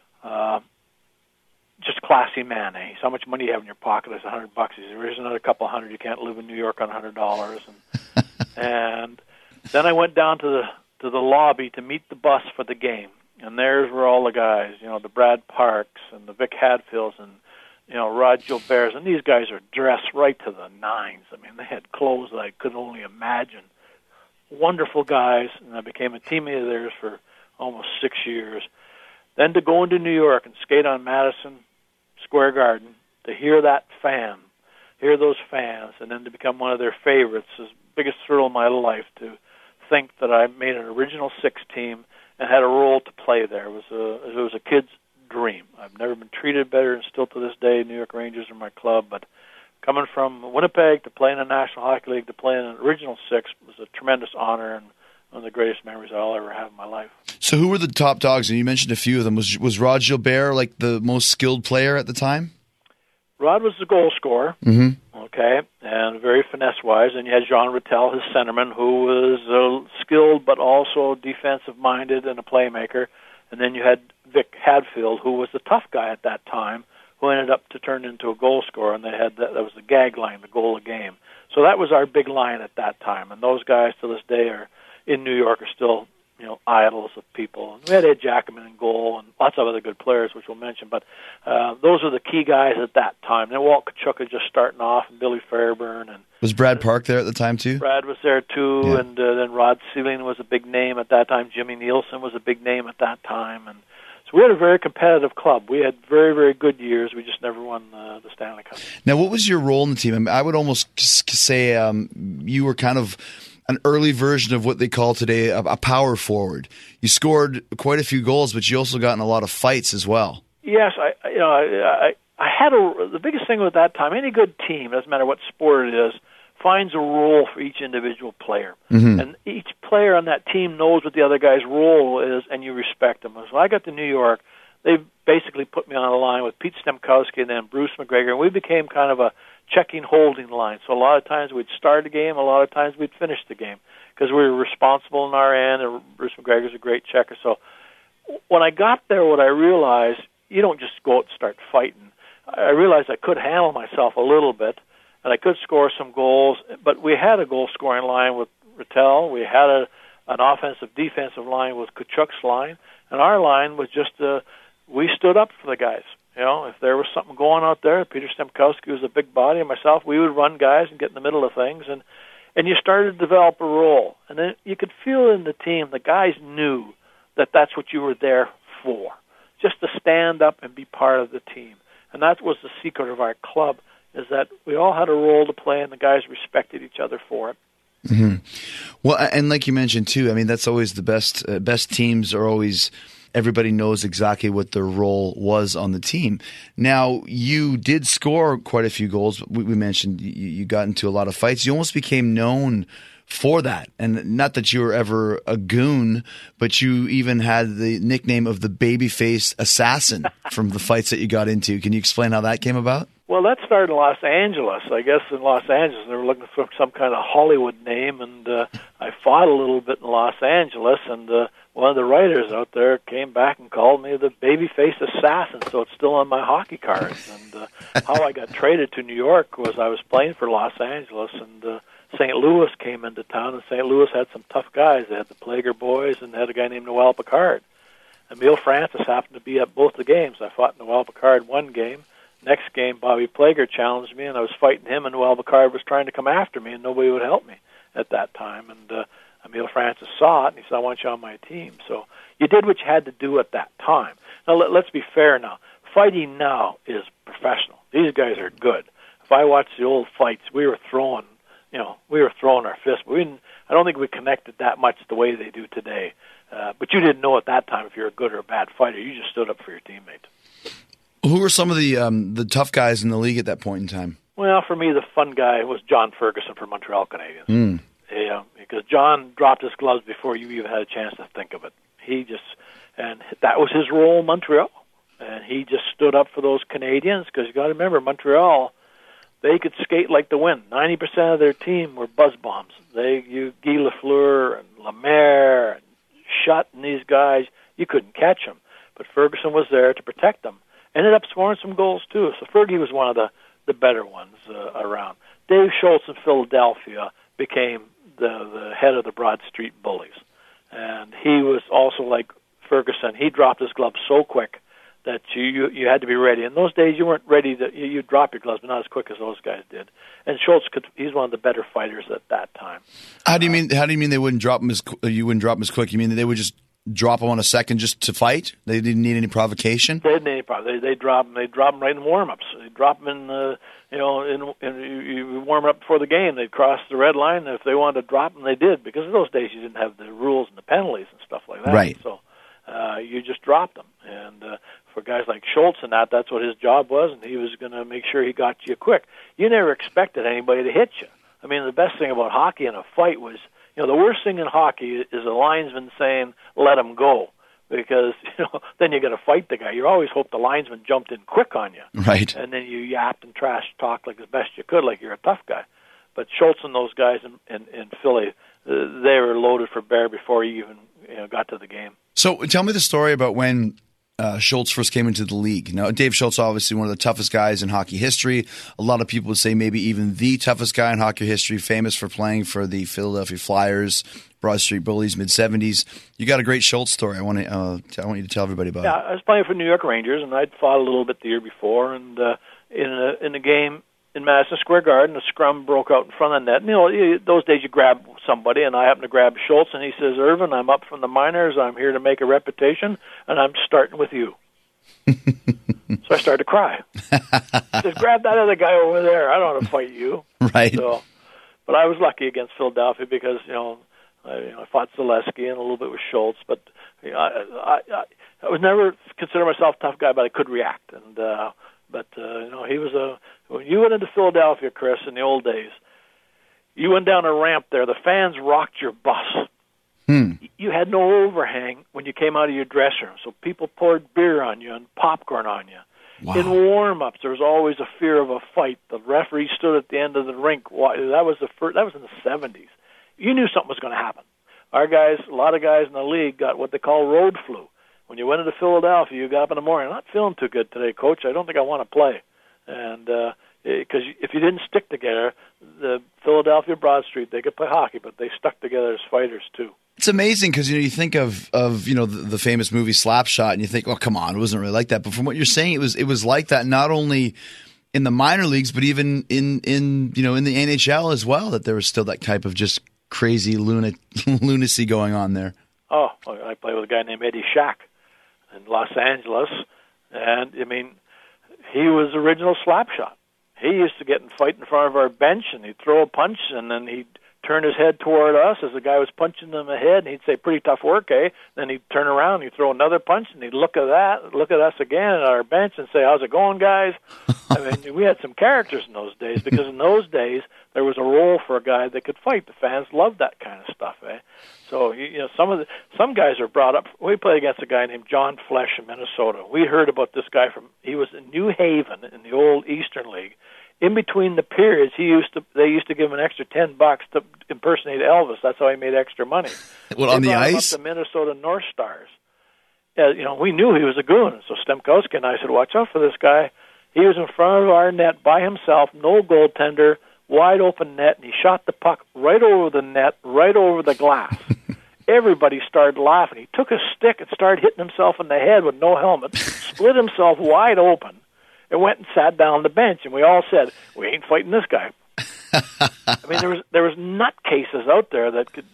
just classy man. Eh? How much money you have in your pocket? It's $100. He said, "There's another couple hundred. You can't live in New York on $100." And then I went down to the lobby to meet the bus for the game, and there's were all the guys, the Brad Parks and the Vic Hadfields and Rod Gilberts, and these guys are dressed right to the nines. I mean, they had clothes that I could only imagine. Wonderful guys, and I became a teammate of theirs for almost 6 years. Then to go into New York and skate on Madison Square Garden, to hear those fans, and then to become one of their favorites is the biggest thrill of my life, to think that I made an original six team and had a role to play there. It was a kid's dream. I've never been treated better, and still to this day, New York Rangers are my club. But coming from Winnipeg to play in the National Hockey League to play in an original six was a tremendous honor and one of the greatest memories I'll ever have in my life. So who were the top dogs? And you mentioned a few of them. Was Rod Gilbert like the most skilled player at the time? Rod was the goal scorer, okay, and very finesse-wise. And you had Jean Rattel, his centerman, who was skilled but also defensive-minded and a playmaker. And then you had Vic Hadfield, who was the tough guy at that time, who ended up to turn into a goal scorer, and they had that was the gag line, the goal a game. So that was our big line at that time, and those guys to this day are in New York are still idols of people. And we had Ed Jackman in goal and lots of other good players, which we'll mention, but those are the key guys at that time. Then Walt Kachuk just starting off, and Billy Fairburn. And was Brad Park there at the time too? Brad was there too, yeah. And then Rod Sealing was a big name at that time. Jimmy Nielsen was a big name at that time, and so we had a very competitive club. We had very, very good years. We just never won the Stanley Cup. Now, what was your role in the team? I mean, I would almost say you were kind of an early version of what they call today a power forward. You scored quite a few goals, but you also got in a lot of fights as well. Yes, I had the biggest thing with that time. Any good team, doesn't matter what sport it is, finds a role for each individual player. Mm-hmm. And each player on that team knows what the other guy's role is, and you respect them. So I got to New York, they basically put me on a line with Pete Stemkowski and then Bruce McGregor, and we became kind of a checking holding line. So a lot of times we'd start a game, a lot of times we'd finish the game because we were responsible on our end, and Bruce McGregor's a great checker. So when I got there, what I realized, you don't just go out and start fighting. I realized I could handle myself a little bit, and I could score some goals, but we had a goal-scoring line with Rattel. We had an offensive-defensive line with Kachuk's line, and our line was just we stood up for the guys. You know, if there was something going out there, Peter Stemkowski was a big body, and myself, we would run guys and get in the middle of things, and you started to develop a role. And then you could feel in the team, the guys knew that that's what you were there for, just to stand up and be part of the team. And that was the secret of our club, is that we all had a role to play, and the guys respected each other for it. Mm-hmm. Well, and like you mentioned, too, I mean, that's always the best. Best teams are always – everybody knows exactly what their role was on the team. Now, you did score quite a few goals. We mentioned you got into a lot of fights. You almost became known for that. And not that you were ever a goon, but you even had the nickname of the babyface assassin from the fights that you got into. Can you explain how that came about? Well, that started in Los Angeles. I guess in Los Angeles they were looking for some kind of Hollywood name, and I fought a little bit in Los Angeles, and one of the writers out there came back and called me the babyface assassin, so it's still on my hockey cards. And how I got traded to New York was I was playing for Los Angeles, and St. Louis came into town, and St. Louis had some tough guys. They had the Plager boys, and they had a guy named Noel Picard. Emile Francis happened to be at both the games. I fought Noel Picard one game. Next game, Bobby Plager challenged me, and I was fighting him, and Noel Picard was trying to come after me, and nobody would help me at that time. And Emile Francis saw it, and he said, I want you on my team. So you did what you had to do at that time. Now, let's be fair now. Fighting now is professional. These guys are good. If I watch the old fights, we were throwing our fists. I don't think we connected that much the way they do today. But you didn't know at that time if you're a good or a bad fighter. You just stood up for your teammates. Who were some of the tough guys in the league at that point in time? Well, for me, the fun guy was John Ferguson for Montreal Canadiens. Yeah, because John dropped his gloves before you even had a chance to think of it. And that was his role in Montreal. And he just stood up for those Canadians, because you got to remember, Montreal, they could skate like the wind. 90% of their team were buzz bombs. Guy Lafleur and Lemaire and Schutt and these guys, you couldn't catch them. But Ferguson was there to protect them. Ended up scoring some goals, too. So Fergie was one of the better ones around. Dave Schultz in Philadelphia became the head of the Broad Street Bullies. And he was also like Ferguson. He dropped his gloves so quick that you had to be ready. In those days, you weren't ready. You drop your gloves, but not as quick as those guys did. And Schultz he's one of the better fighters at that time. How do you mean they wouldn't drop him you wouldn't drop him as quick? You mean that they would just drop him on a second just to fight? They didn't need any provocation? They didn't need any provocation. They drop him right in warm-ups. They drop him in, you warm up before the game. They'd cross the red line. If they wanted to drop him, they did. Because in those days, you didn't have the rules and the penalties and stuff like that. Right. So you just dropped them. And for guys like Schultz and that's what his job was, and he was going to make sure he got you quick. You never expected anybody to hit you. I mean, the best thing about hockey in a fight was, the worst thing in hockey is a linesman saying, let him go, because, then you got to fight the guy. You always hope the linesman jumped in quick on you. Right. And then you yapped and trash talked like as best you could, like you're a tough guy. But Schultz and those guys in Philly, they were loaded for bear before you even got to the game. So tell me the story about when Schultz first came into the league. Now, Dave Schultz, obviously one of the toughest guys in hockey history. A lot of people would say maybe even the toughest guy in hockey history, famous for playing for the Philadelphia Flyers, Broad Street Bullies, mid-'70s. You got a great Schultz story. I want you to tell everybody about it. Yeah, I was playing for New York Rangers, and I'd fought a little bit the year before, and in a game in Madison Square Garden, a scrum broke out in front of the net. And, those days you grab somebody, and I happened to grab Schultz, and he says, Irvin, I'm up from the minors. I'm here to make a reputation, and I'm starting with you. So I started to cry. He says, grab that other guy over there. I don't want to fight you. Right. So, but I was lucky against Philadelphia because, I fought Zaleski and a little bit with Schultz, but I was never considered myself a tough guy, but I could react. And he was when you went into Philadelphia, Chris, in the old days, you went down a ramp there. The fans rocked your bus. You had no overhang when you came out of your dressing room, so people poured beer on you and popcorn on you. Wow. In warm-ups, there was always a fear of a fight. The referee stood at the end of the rink. That was in the 70s. You knew something was going to happen. Our guys, a lot of guys in the league got what they call road flu. when you went into Philadelphia, you got up in the morning, I'm not feeling too good today, Coach. I don't think I want to play. And because if you didn't stick together, the Philadelphia Broad Street, they could play hockey, but they stuck together as fighters too. It's amazing because you think of the famous movie Slapshot, and you think, oh, come on, it wasn't really like that. But from what you're saying, it was like that not only in the minor leagues, but even in the NHL as well. That there was still that type of just crazy lunacy going on there. Oh, I played with a guy named Eddie Shack in Los Angeles, and I mean, he was original Slapshot. He used to get in fight in front of our bench, and he'd throw a punch, and then he'd turn his head toward us as the guy was punching him in the head, and he'd say, pretty tough work, eh? Then he'd turn around, he'd throw another punch, and he'd look at us again at our bench and say, how's it going, guys? I mean, we had some characters in those days, because in those days, there was a role for a guy that could fight. The fans loved that kind of stuff, eh? So, some guys are brought up. We played against a guy named John Flesh in Minnesota. We heard about this guy he was in New Haven in the old Eastern League. In between the periods, they used to give him an extra $10 to impersonate Elvis. That's how he made extra money. Well, on the ice, up the Minnesota North Stars. We knew he was a goon. So Stemkowski and I said, "Watch out for this guy." He was in front of our net by himself, no goaltender, wide open net, and he shot the puck right over the net, right over the glass. Everybody started laughing. He took a stick and started hitting himself in the head with no helmet, split himself wide open, and went and sat down on the bench, and we all said, "We ain't fighting this guy." I mean, there was nutcases out there that could,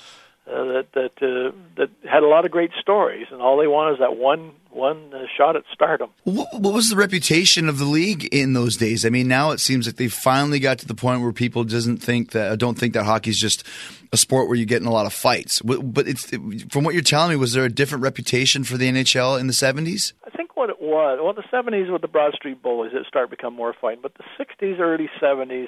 that had a lot of great stories, and all they want is that one shot at stardom. What was the reputation of the league in those days? I mean, now it seems like they finally got to the point where people don't think that hockey's just a sport where you get in a lot of fights. But from what you're telling me, was there a different reputation for the NHL in the 70s? I think what it was, the 70s with the Broad Street Bullies, it started to become more fighting. But the 60s, early 70s,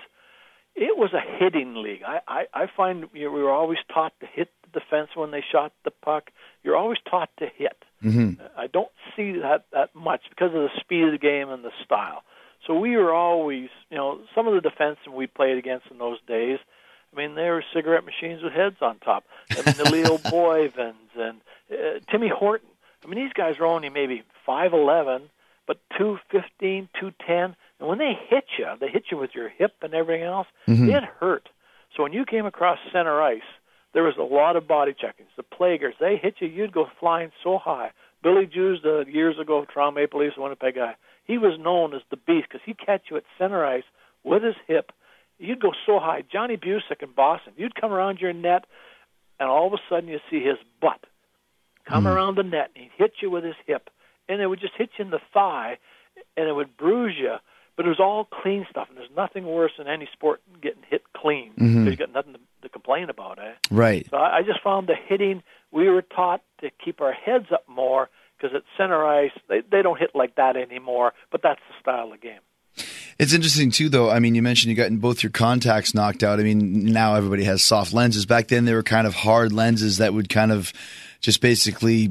it was a hitting league. I find we were always taught to hit the defense when they shot the puck. You're always taught to hit. Mm-hmm. I don't see that much because of the speed of the game and the style. So we were always, some of the defensemen we played against in those days, I mean, they were cigarette machines with heads on top. I mean, the Leo Boivins and Timmy Horton. I mean, these guys were only maybe 5'11", but 215, 210. And when they hit you with your hip and everything else, mm-hmm. it hurt. So when you came across center ice, there was a lot of body checkings. The Plaguers, they hit you, you'd go flying so high. Billy Jews, years ago, Toronto Maple Leafs, Winnipeg guy, he was known as the Beast because he'd catch you at center ice with his hip. You'd go so high. Johnny Busick in Boston, you'd come around your net, and all of a sudden you see his butt come around the net, and he'd hit you with his hip, and it would just hit you in the thigh, and it would bruise you. But it was all clean stuff, and there's nothing worse than any sport getting hit clean. Mm-hmm. So you got nothing to complain about, eh? Right. So I just found the hitting, we were taught to keep our heads up more, because at center ice, they don't hit like that anymore, but that's the style of the game. It's interesting, too, though. I mean, you mentioned you got both your contacts knocked out. I mean, now everybody has soft lenses. Back then, they were kind of hard lenses that would kind of just basically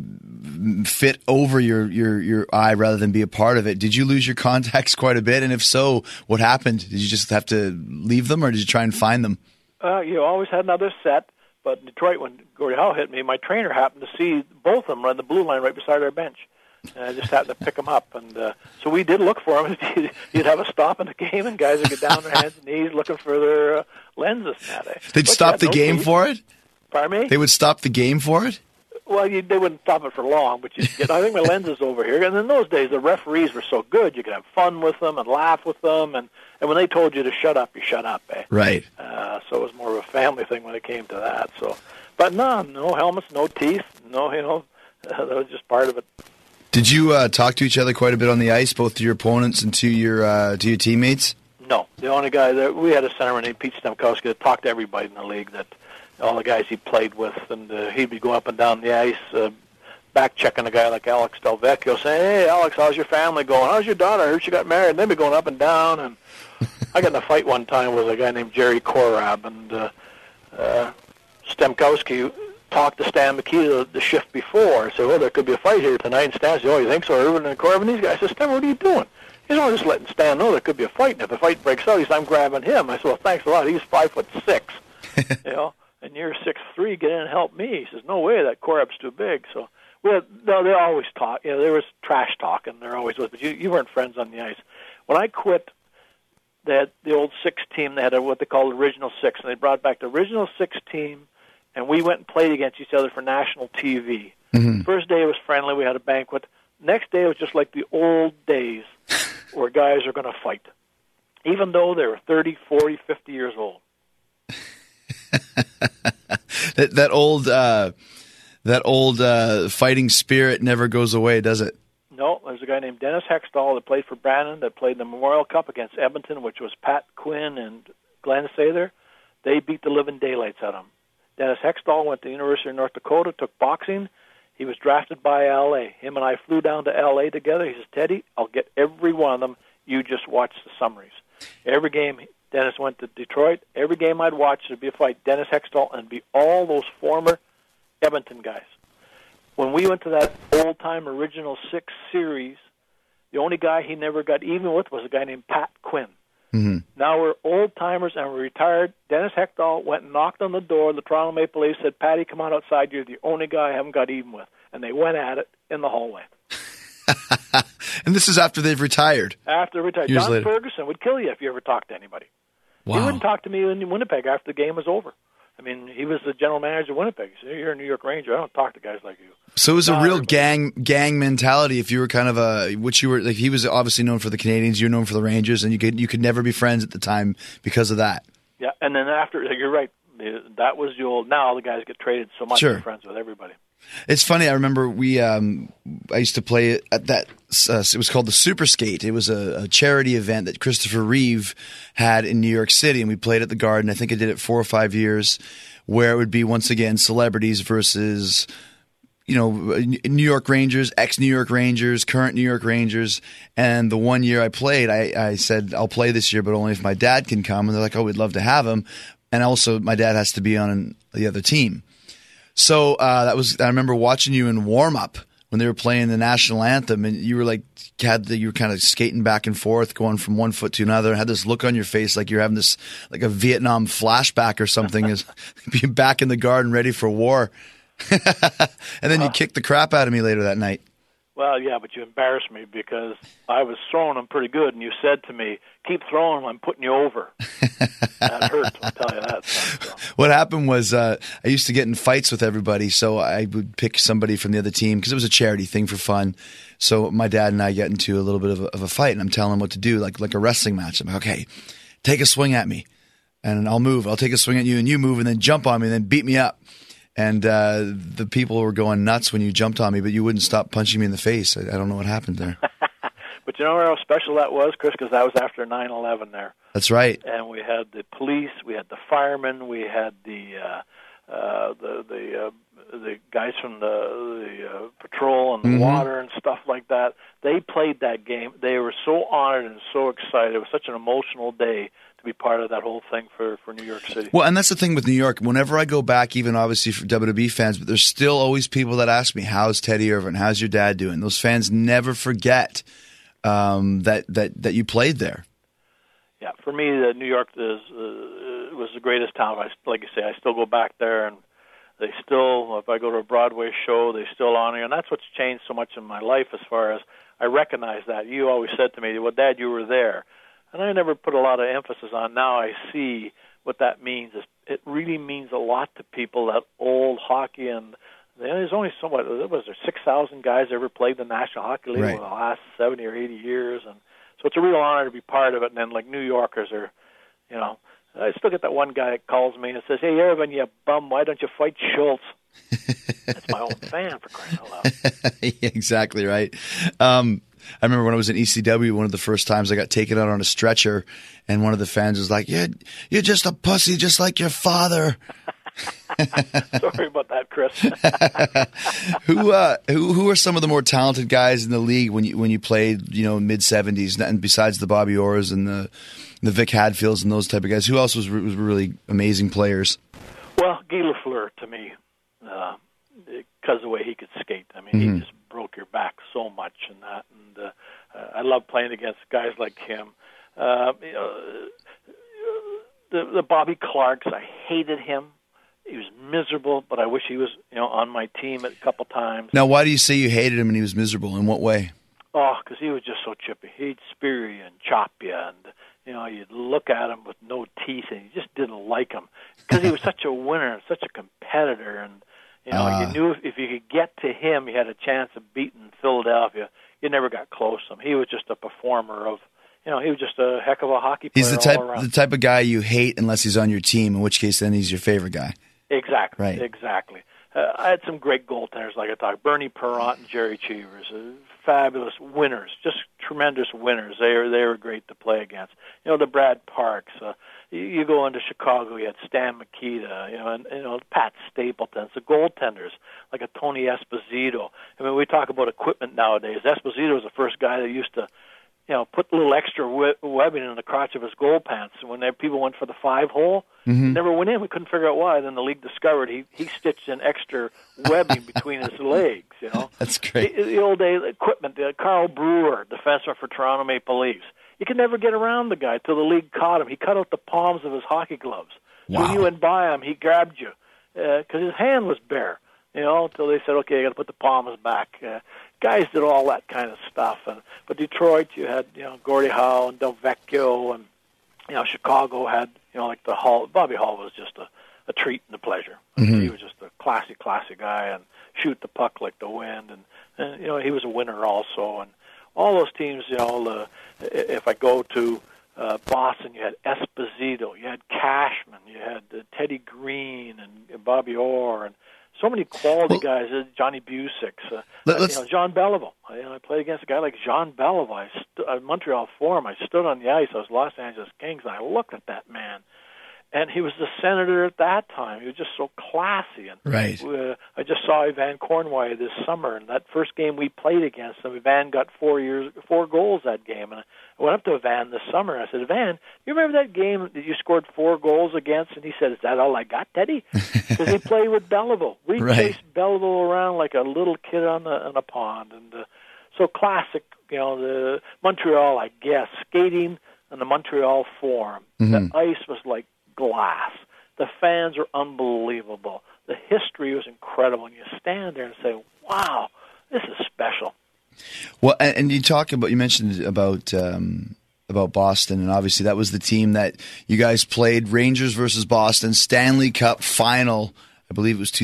fit over your eye rather than be a part of it. Did you lose your contacts quite a bit? And if so, what happened? Did you just have to leave them, or did you try and find them? You always had another set. But in Detroit, when Gordie Howe hit me, my trainer happened to see both of them run the blue line right beside our bench. And I just happened to pick them up. And so we did look for them. You'd have a stop in the game, and guys would get down on their hands and knees looking for their lenses. They'd stop the game for it? Pardon me? They would stop the game for it? Well, they wouldn't stop it for long, but I think my lens is over here. And in those days, the referees were so good, you could have fun with them and laugh with them. And when they told you to shut up, you shut up. Eh? Right. So it was more of a family thing when it came to that. So, but no helmets, no teeth, that was just part of it. Did you talk to each other quite a bit on the ice, both to your opponents and to your teammates? No. The only guy we had a centerman named Pete Stemkowski that talked to everybody in the league, that all the guys he played with, and he'd be going up and down the ice, back checking a guy like Alex Delvecchio, saying, "Hey, Alex, how's your family going? How's your daughter? I heard she got married." And they'd be going up and down. And I got in a fight one time with a guy named Jerry Korab, and Stemkowski talked to Stan McKee the shift before. Said, "Well, there could be a fight here tonight." And Stan said, "Oh, you think so?" Irvin and Korab and these guys said, "Stan, what are you doing?" He's only just letting Stan know there could be a fight, and if the fight breaks out, he said, "I'm grabbing him." I said, "Well, thanks a lot. He's 5'6", and you're 6'3". Get in and help me. He says, "No way, that Korab's too big." So Well, no, they always talk. You know, there was trash talk, and there always was. But you weren't friends on the ice. When I quit, they had the old 6 team. They had what they called original 6, and they brought back the original 6 team, and we went and played against each other for national TV. Mm-hmm. First day was friendly. We had a banquet. Next day was just like the old days where guys are going to fight, even though they were 30, 40, 50 years old. that old fighting spirit never goes away, does it? No, there's a guy named Dennis Hextall that played for Brandon, that played the Memorial Cup against Edmonton, which was Pat Quinn and Glenn Sather. They beat the living daylights out of him. Dennis Hextall went to the University of North Dakota, took boxing. He was drafted by L.A. Him and I flew down to L.A. together. He says, Teddy, I'll get every one of them. You just watch the summaries. Every game, Dennis went to Detroit. Every game I'd watch, there'd be a fight. Dennis Hextall and be all those former Edmonton guys. When we went to that old-time Original 6 series, the only guy he never got even with was a guy named Pat Quinn. Mm-hmm. Now we're old-timers and we're retired. Dennis Hextall went and knocked on the door. The Toronto Maple Leafs said, Patty, come on outside. You're the only guy I haven't got even with. And they went at it in the hallway. And this is after they've retired. After they retired. John Ferguson would kill you if you ever talked to anybody. Wow. He wouldn't talk to me in Winnipeg after the game was over. I mean, he was the general manager of Winnipeg. He said, you're a New York Ranger. I don't talk to guys like you. So it was a real gang mentality. If you were kind of he was obviously known for the Canadians, you were known for the Rangers, and you could never be friends at the time because of that. Yeah, and then after, you're right, that was the old, now the guys get traded so much, they're friends with everybody. It's funny. I remember I used to play at that. It was called the Super Skate. It was a charity event that Christopher Reeve had in New York City, and we played at the Garden. I think I did it 4 or 5 years, where it would be once again celebrities versus, New York Rangers, ex-New York Rangers, current New York Rangers. And the one year I played, I said I'll play this year, but only if my dad can come. And they're like, "Oh, we'd love to have him," and also my dad has to be on the other team. So I remember watching you in warm up when they were playing the national anthem, and you were you were kind of skating back and forth, going from one foot to another, and had this look on your face like you're having this like a Vietnam flashback or something, as being back in the Garden ready for war. And then you kicked the crap out of me later that night. Well, yeah, but you embarrassed me because I was throwing them pretty good, and you said to me, keep throwing them, I'm putting you over. That hurts, I'll tell you that. So. What happened was I used to get in fights with everybody, so I would pick somebody from the other team because it was a charity thing for fun. So my dad and I get into a little bit of a fight, and I'm telling him what to do, like a wrestling match. I'm like, okay, take a swing at me, and I'll move. I'll take a swing at you, and you move, and then jump on me, and then beat me up. And the people were going nuts when you jumped on me, but you wouldn't stop punching me in the face. I don't know what happened there. But you know how special that was, Chris? Because that was after 9/11 there. That's right. And we had the police, we had the firemen, we had the guys from the patrol and the water and stuff like that. They played that game. They were so honored and so excited. It was such an emotional day to be part of that whole thing for New York City. Well, and that's the thing with New York. Whenever I go back, even obviously for WWE fans, but there's still always people that ask me, how's Teddy Irvin? How's your dad doing? Those fans never forget that you played there. Yeah, for me, New York was the greatest town. Like you say, I still go back there, and they still, if I go to a Broadway show, they still honor you. And that's what's changed so much in my life as far as I recognize that. You always said to me, well, Dad, you were there. And I never put a lot of emphasis on. Now I see what that means. It really means a lot to people, that old hockey. And there's only somewhat, was there 6,000 guys ever played the National Hockey League in the last 70 or 80 years. And so it's a real honor to be part of it. And then like New Yorkers are, I still get that one guy that calls me and says, "Hey, Irvin, you bum, why don't you fight Schultz?" That's my old fan, for crying out loud. Yeah, exactly right. I remember when I was in ECW, one of the first times I got taken out on a stretcher, and one of the fans was like, "You're just a pussy, just like your father." Sorry about that, Chris. Who are some of the more talented guys in the league when you played, mid '70s, and besides the Bobby Orrs and the Vic Hadfields and those type of guys? Who else was really amazing players? Well, Guy Lafleur to me, because of the way he could skate. I mean, he just broke your back so much in that, and I love playing against guys like him. The Bobby Clarks, I hated him. He was miserable, but I wish he was, on my team a couple times. Now, why do you say you hated him and he was miserable? In what way? Oh, because he was just so chippy. He'd spear you and chop you, and you'd look at him with no teeth, and you just didn't like him because he was such a winner and such a competitor, and you knew if you could get to him, you had a chance of beating Philadelphia. You never got close to him. He was just a performer of. He was just a heck of a hockey player. He's the type of guy you hate unless he's on your team, in which case then he's your favorite guy. Exactly. Right. Exactly. I had some great goaltenders, like I talked, Bernie Perrant and Jerry Cheevers, fabulous winners, just tremendous winners. They were great to play against. The Brad Parks. You go into Chicago, you had Stan Mikita, and Pat Stapleton. The goaltenders, like a Tony Esposito. I mean, we talk about equipment nowadays. Esposito was the first guy that used to put a little extra webbing in the crotch of his goal pants. When people went for the 5-hole, it never went in. We couldn't figure out why. Then the league discovered he stitched in extra webbing between his legs. That's great. The old day equipment. Carl Brewer, defenseman for Toronto Maple Leafs. You could never get around the guy till the league caught him. He cut out the palms of his hockey gloves. Wow. When you went by him, he grabbed you because his hand was bare. Until they said, okay, you got to put the palms back. Guys did all that kind of stuff. But Detroit, you had, Gordie Howe and Del Vecchio, and, Chicago had, like the Hall. Bobby Hall was just a treat and a pleasure. He was just a classy guy and shoot the puck like the wind. And he was a winner also. And all those teams, if I go to Boston, you had Esposito, you had Cashman, you had Teddy Green and Bobby Orr, and so many quality guys, Johnny Busick, Jean Beliveau. I played against a guy like Jean Beliveau. Montreal Forum, I stood on the ice. I was Los Angeles Kings, and I looked at that man. And he was the senator at that time. He was just so classy. And right. I just saw Ivan Cornway this summer, and that first game we played against him, Ivan got 4 goals that game. And I went up to Ivan this summer, and I said, Ivan, you remember that game that you scored 4 goals against? And he said, is that all I got, Teddy? Because he played with Beliveau. We chased Beliveau around like a little kid on a pond. And so classic, the Montreal, I guess, skating on the Montreal Forum. The ice was like glass. The fans are unbelievable. The history was incredible. And you stand there and say, wow, this is special. Well, and you mentioned about Boston, and obviously that was the team that you guys played, Rangers versus Boston, Stanley Cup final, I believe it was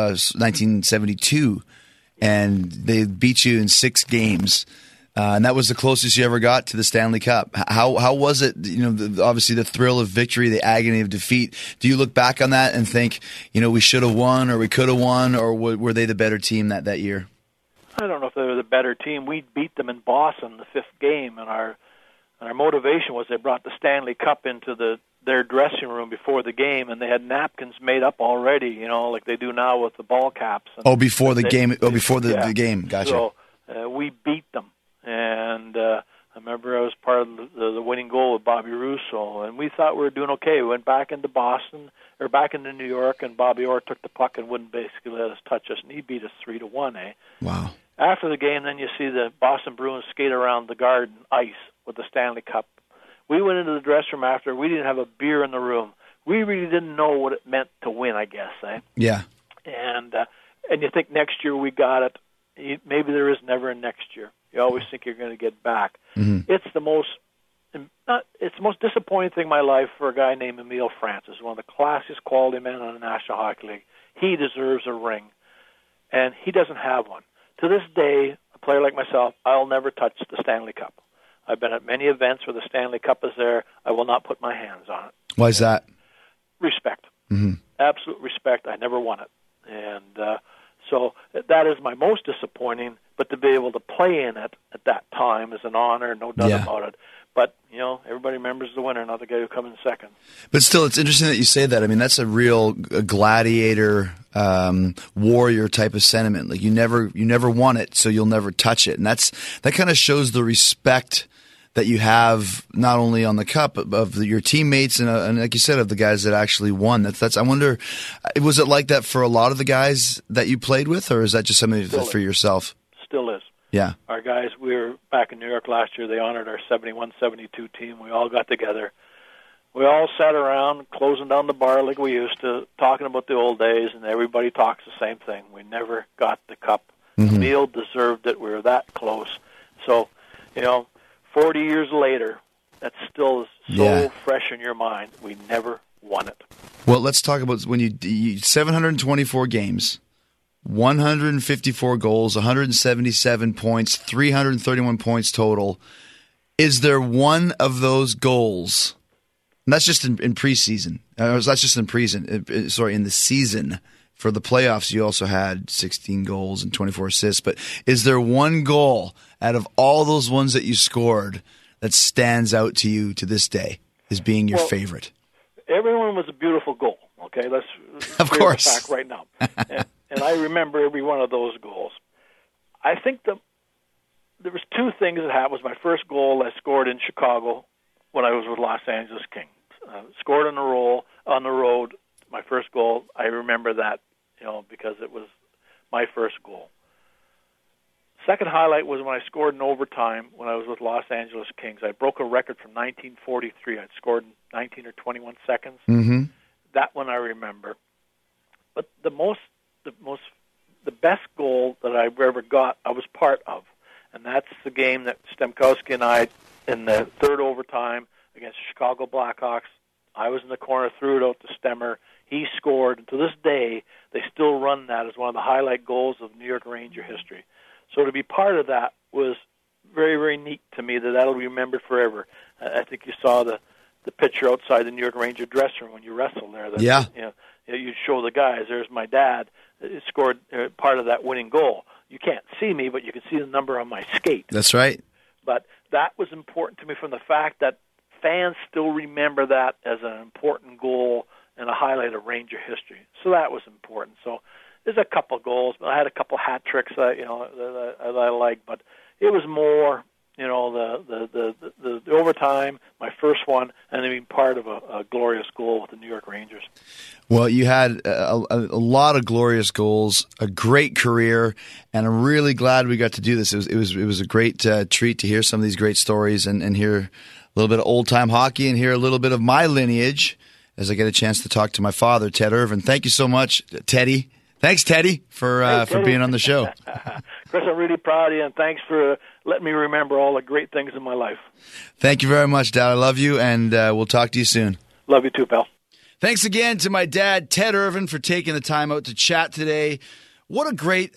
1972, and they beat you in 6 games. And that was the closest you ever got to the Stanley Cup. How was it? Obviously the thrill of victory, the agony of defeat. Do you look back on that and think, we should have won, or we could have won, or were they the better team that year? I don't know if they were the better team. We beat them in Boston the 5th game, and our motivation was they brought the Stanley Cup into their dressing room before the game, and they had napkins made up already, like they do now with the ball caps. And before the game. Before the game. Gotcha. So we beat them. And I remember I was part of the winning goal with Bobby Russo, and we thought we were doing okay. We went back into back into New York, and Bobby Orr took the puck and wouldn't basically let us touch us, and he beat us 3-1. Wow. After the game, then you see the Boston Bruins skate around the Garden ice with the Stanley Cup. We went into the dressing room after. We didn't have a beer in the room. We really didn't know what it meant to win, I guess. Yeah. And you think next year we got it. Maybe there is never a next year. You always think you're going to get back. It's the most disappointing thing in my life for a guy named Emile Francis, one of the classiest quality men on the National Hockey League. He deserves a ring, and he doesn't have one. To this day, a player like myself, I'll never touch the Stanley Cup. I've been at many events where the Stanley Cup is there. I will not put my hands on it. Why is that? Respect. Absolute respect. I never won it. And so that is my most disappointing, but to be able to play in it at that time is an honor, no doubt about it. But, everybody remembers the winner, not the guy who comes in second. But still, it's interesting that you say that. I mean, that's a real gladiator, warrior type of sentiment. Like you never won it, so you'll never touch it. And that kind of shows the respect that you have not only on the cup, but of your teammates and like you said, of the guys that actually won. That's. I wonder, was it like that for a lot of the guys that you played with, or is that just something for yourself? Still is. Yeah. Our guys, we were back in New York last year. They honored our 71-72 team. We all got together. we all sat around closing down the bar like we used to, talking about the old days, and everybody talks the same thing. We never got the cup. The meal deserved it. We were that close. So, 40 years later, that still is so fresh in your mind. We never won it. Well, let's talk about when you 724 games, 154 goals, 177 points, 331 points total. Is there one of those goals? And that's just in preseason. That's just in preseason. Sorry, in the season. For the playoffs, you also had 16 goals and 24 assists. But is there one goal out of all those ones that you scored that stands out to you to this day as being your favorite? Everyone was a beautiful goal. Okay, let's of course the fact right now. and I remember every one of those goals. I think there was two things that happened. It was my first goal I scored in Chicago when I was with Los Angeles Kings. Scored on the road. My first goal, I remember that, because it was my first goal. Second highlight was when I scored in overtime when I was with Los Angeles Kings. I broke a record from 1943. I'd scored in 19 or 21 seconds. Mm-hmm. That one I remember. But the best goal that I've ever got, I was part of, and that's the game that Stemkowski and I, in the third overtime against the Chicago Blackhawks. I was in the corner, threw it out to Stemmer. He scored. And to this day, they still run that as one of the highlight goals of New York Ranger history. So to be part of that was very, very neat to me. That'll be remembered forever. I think you saw the picture outside the New York Ranger dressing room when you wrestled there. You'd show the guys. There's my dad. It scored part of that winning goal. You can't see me, but you can see the number on my skate. That's right. But that was important to me from the fact that fans still remember that as an important goal and a highlight of Ranger history. So that was important. So there's a couple goals. I had a couple hat tricks that I like, but it was more, the overtime, my first one, and then being part of a glorious goal with the New York Rangers. Well, you had a lot of glorious goals, a great career, and I'm really glad we got to do this. It was a great treat to hear some of these great stories and hear a little bit of old-time hockey and hear a little bit of my lineage as I get a chance to talk to my father, Ted Irvin. Thank you so much, Teddy. Thanks, Teddy, for being on the show. Chris, I'm really proud of you, and thanks for letting me remember all the great things in my life. Thank you very much, Dad. I love you, and we'll talk to you soon. Love you too, pal. Thanks again to my dad, Ted Irvin, for taking the time out to chat today. What a great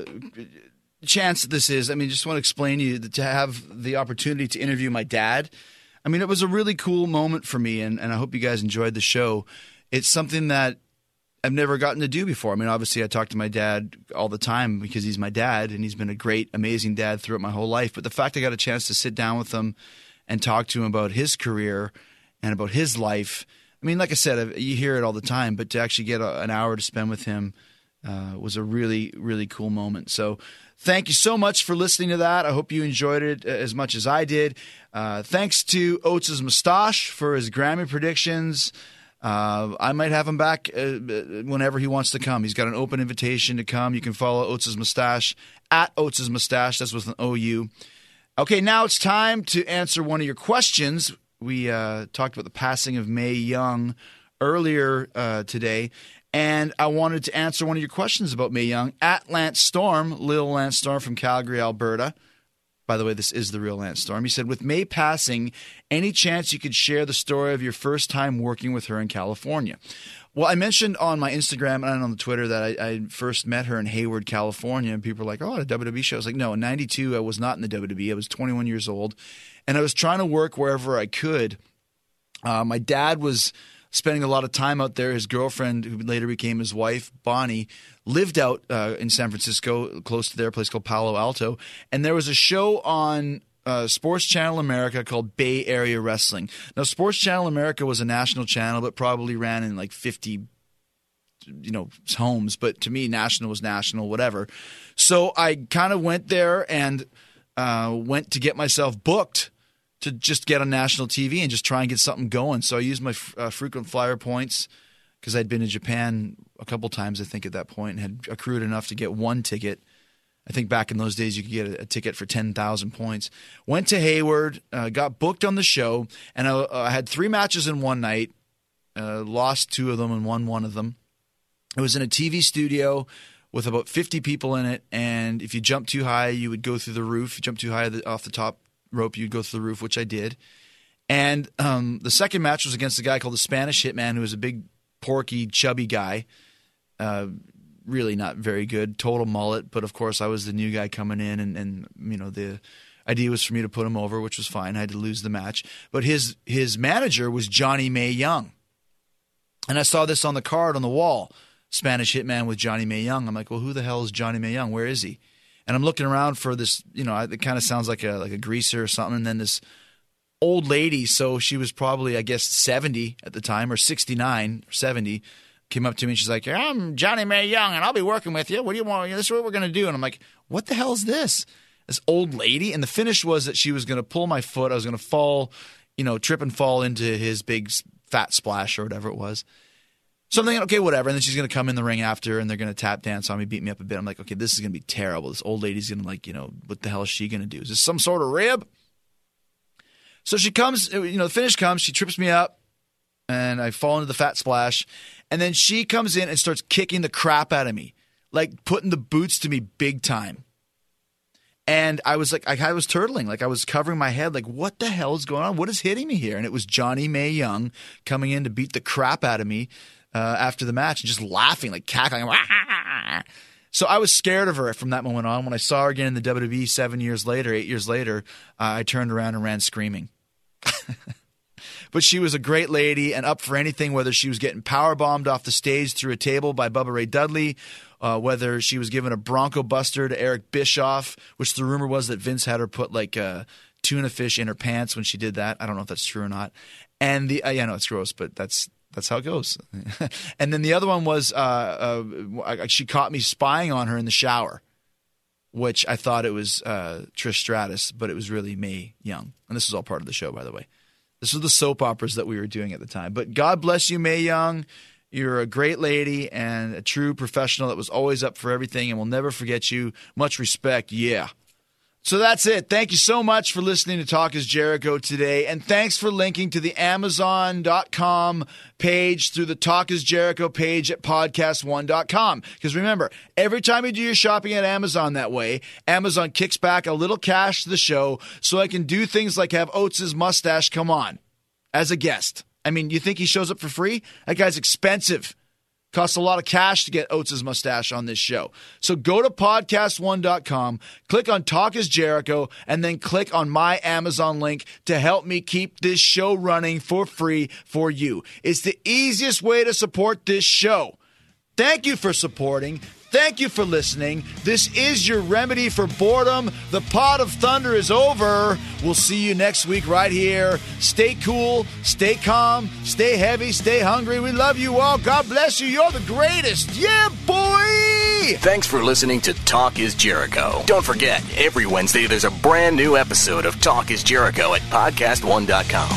chance this is. I mean, just want to explain to you that to have the opportunity to interview my dad. I mean, it was a really cool moment for me, and I hope you guys enjoyed the show. It's something that I've never gotten to do before. I mean, obviously, I talk to my dad all the time because he's my dad, and he's been a great, amazing dad throughout my whole life. But the fact I got a chance to sit down with him and talk to him about his career and about his life, I mean, like I said, you hear it all the time, but to actually get an hour to spend with him was a really, really cool moment. So thank you so much for listening to that. I hope you enjoyed it as much as I did. Thanks to Oates' Mustache for his Grammy predictions. I might have him back whenever he wants to come. He's got an open invitation to come. You can follow Oates' Mustache at Oates' Mustache. That's with an O-U. Okay, now it's time to answer one of your questions. We talked about the passing of Mae Young earlier today, and I wanted to answer one of your questions about Mae Young at Lance Storm, Lil Lance Storm from Calgary, Alberta. By the way, this is the real Lance Storm. He said, with Mae passing, any chance you could share the story of your first time working with her in California? Well, I mentioned on my Instagram and on the Twitter that I first met her in Hayward, California, and people were like, oh, at a WWE show. I was like, no, in 92, I was not in the WWE. I was 21 years old, and I was trying to work wherever I could. My dad was spending a lot of time out there. His girlfriend, who later became his wife, Bonnie, lived out in San Francisco, close to their place called Palo Alto. And there was a show on Sports Channel America called Bay Area Wrestling. Now, Sports Channel America was a national channel, but probably ran in like 50 homes. But to me, national was national, whatever. So I kind of went there and went to get myself booked to just get on national TV and just try and get something going. So I used my frequent flyer points because I'd been in Japan a couple times, I think, at that point, and had accrued enough to get one ticket I think back in those days you could get a ticket for 10,000 points. Went to Hayward, got booked on the show, and I had 3 matches in one night, lost 2 of them and won 1 of them. It was in a TV studio with about 50 people in it, and if you jumped too high, you would go through the roof. If you jumped too high off the top rope, you'd go through the roof, which I did. And the second match was against a guy called the Spanish Hitman, who was a big, porky, chubby guy. Really not very good, total mullet. But, of course, I was the new guy coming in, and the idea was for me to put him over, which was fine. I had to lose the match. But his manager was Johnny May Young. And I saw this on the card on the wall, Spanish Hitman with Johnny May Young. I'm like, well, who the hell is Johnny May Young? Where is he? And I'm looking around for this, it kind of sounds like a greaser or something. And then this old lady, so she was probably, I guess, 70 at the time, or 69 or 70, came up to me and she's like, I'm Johnny May Young and I'll be working with you. What do you want? This is what we're going to do. And I'm like, what the hell is this? This old lady? And the finish was that she was going to pull my foot. I was going to fall, trip and fall into his big fat splash or whatever it was. So I'm thinking, okay, whatever. And then she's going to come in the ring after and they're going to tap dance on me, beat me up a bit. I'm like, okay, this is going to be terrible. This old lady's going to what the hell is she going to do? Is this some sort of rib? So she comes, the finish comes, she trips me up and I fall into the fat splash. And then she comes in and starts kicking the crap out of me, like putting the boots to me big time. And I was like, I was turtling, like I was covering my head, like what the hell is going on? What is hitting me here? And it was Johnny May Young coming in to beat the crap out of me after the match and just laughing, like cackling. So I was scared of her from that moment on. When I saw her again in the WWE 8 years later, I turned around and ran screaming. But she was a great lady and up for anything, whether she was getting powerbombed off the stage through a table by Bubba Ray Dudley, whether she was given a Bronco Buster to Eric Bischoff, which the rumor was that Vince had her put like tuna fish in her pants when she did that. I don't know if that's true or not. And no, it's gross, but that's how it goes. And then the other one was she caught me spying on her in the shower, which I thought it was Trish Stratus, but it was really May Young. And this was all part of the show, by the way. This was the soap operas that we were doing at the time. But God bless you, May Young. You're a great lady and a true professional that was always up for everything, and we'll never forget you. Much respect, yeah. So that's it. Thank you so much for listening to Talk is Jericho today. And thanks for linking to the Amazon.com page through the Talk is Jericho page at podcast1.com. Because remember, every time you do your shopping at Amazon that way, Amazon kicks back a little cash to the show so I can do things like have Oates' mustache come on as a guest. I mean, you think he shows up for free? That guy's expensive. Costs a lot of cash to get Oates' mustache on this show. So go to podcast1.com, click on Talk is Jericho, and then click on my Amazon link to help me keep this show running for free for you. It's the easiest way to support this show. Thank you for supporting. Thank you for listening. This is your remedy for boredom. The Pot of Thunder is over. We'll see you next week right here. Stay cool, stay calm, stay heavy, stay hungry. We love you all. God bless you. You're the greatest. Yeah, boy! Thanks for listening to Talk is Jericho. Don't forget, every Wednesday there's a brand new episode of Talk is Jericho at podcast1.com.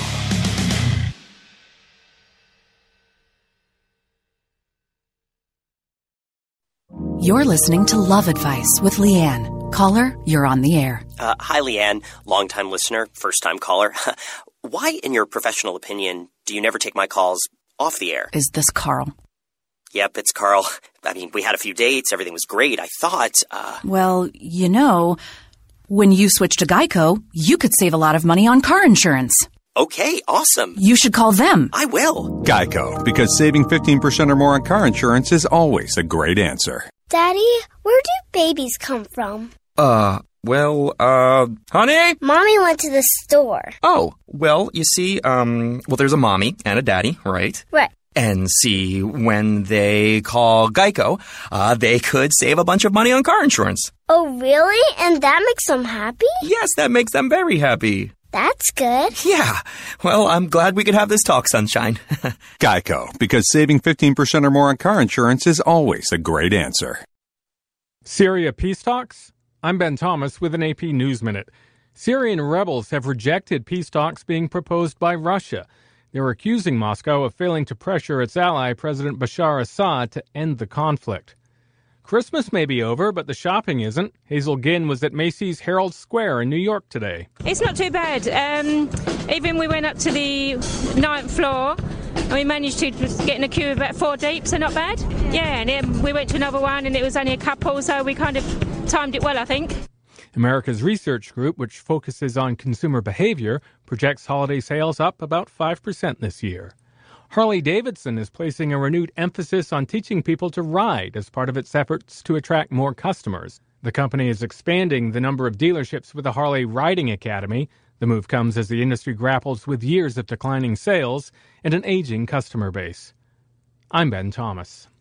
You're listening to Love Advice with Leanne. Caller, you're on the air. Hi, Leanne. Longtime listener, first-time caller. Why, in your professional opinion, do you never take my calls off the air? Is this Carl? Yep, it's Carl. I mean, we had a few dates. Everything was great. I thought, Well, when you switch to Geico, you could save a lot of money on car insurance. Okay, awesome. You should call them. I will. Geico, because saving 15% or more on car insurance is always a great answer. Daddy, where do babies come from? Honey? Mommy went to the store. Oh, well, you see, there's a mommy and a daddy, right? Right. And see, when they call Geico, they could save a bunch of money on car insurance. Oh, really? And that makes them happy? Yes, that makes them very happy. That's good. Yeah. Well, I'm glad we could have this talk, sunshine. Geico, because saving 15% or more on car insurance is always a great answer. Syria peace talks? I'm Ben Thomas with an AP News Minute. Syrian rebels have rejected peace talks being proposed by Russia. They're accusing Moscow of failing to pressure its ally, President Bashar Assad, to end the conflict. Christmas may be over, but the shopping isn't. Hazel Ginn was at Macy's Herald Square in New York today. It's not too bad. Even we went up to the 9th floor and we managed to get in a queue about 4 deep, so not bad. Yeah, and then we went to another one and it was only a couple, so we kind of timed it well, I think. America's Research Group, which focuses on consumer behavior, projects holiday sales up about 5% this year. Harley-Davidson is placing a renewed emphasis on teaching people to ride as part of its efforts to attract more customers. The company is expanding the number of dealerships with a Harley Riding Academy. The move comes as the industry grapples with years of declining sales and an aging customer base. I'm Ben Thomas.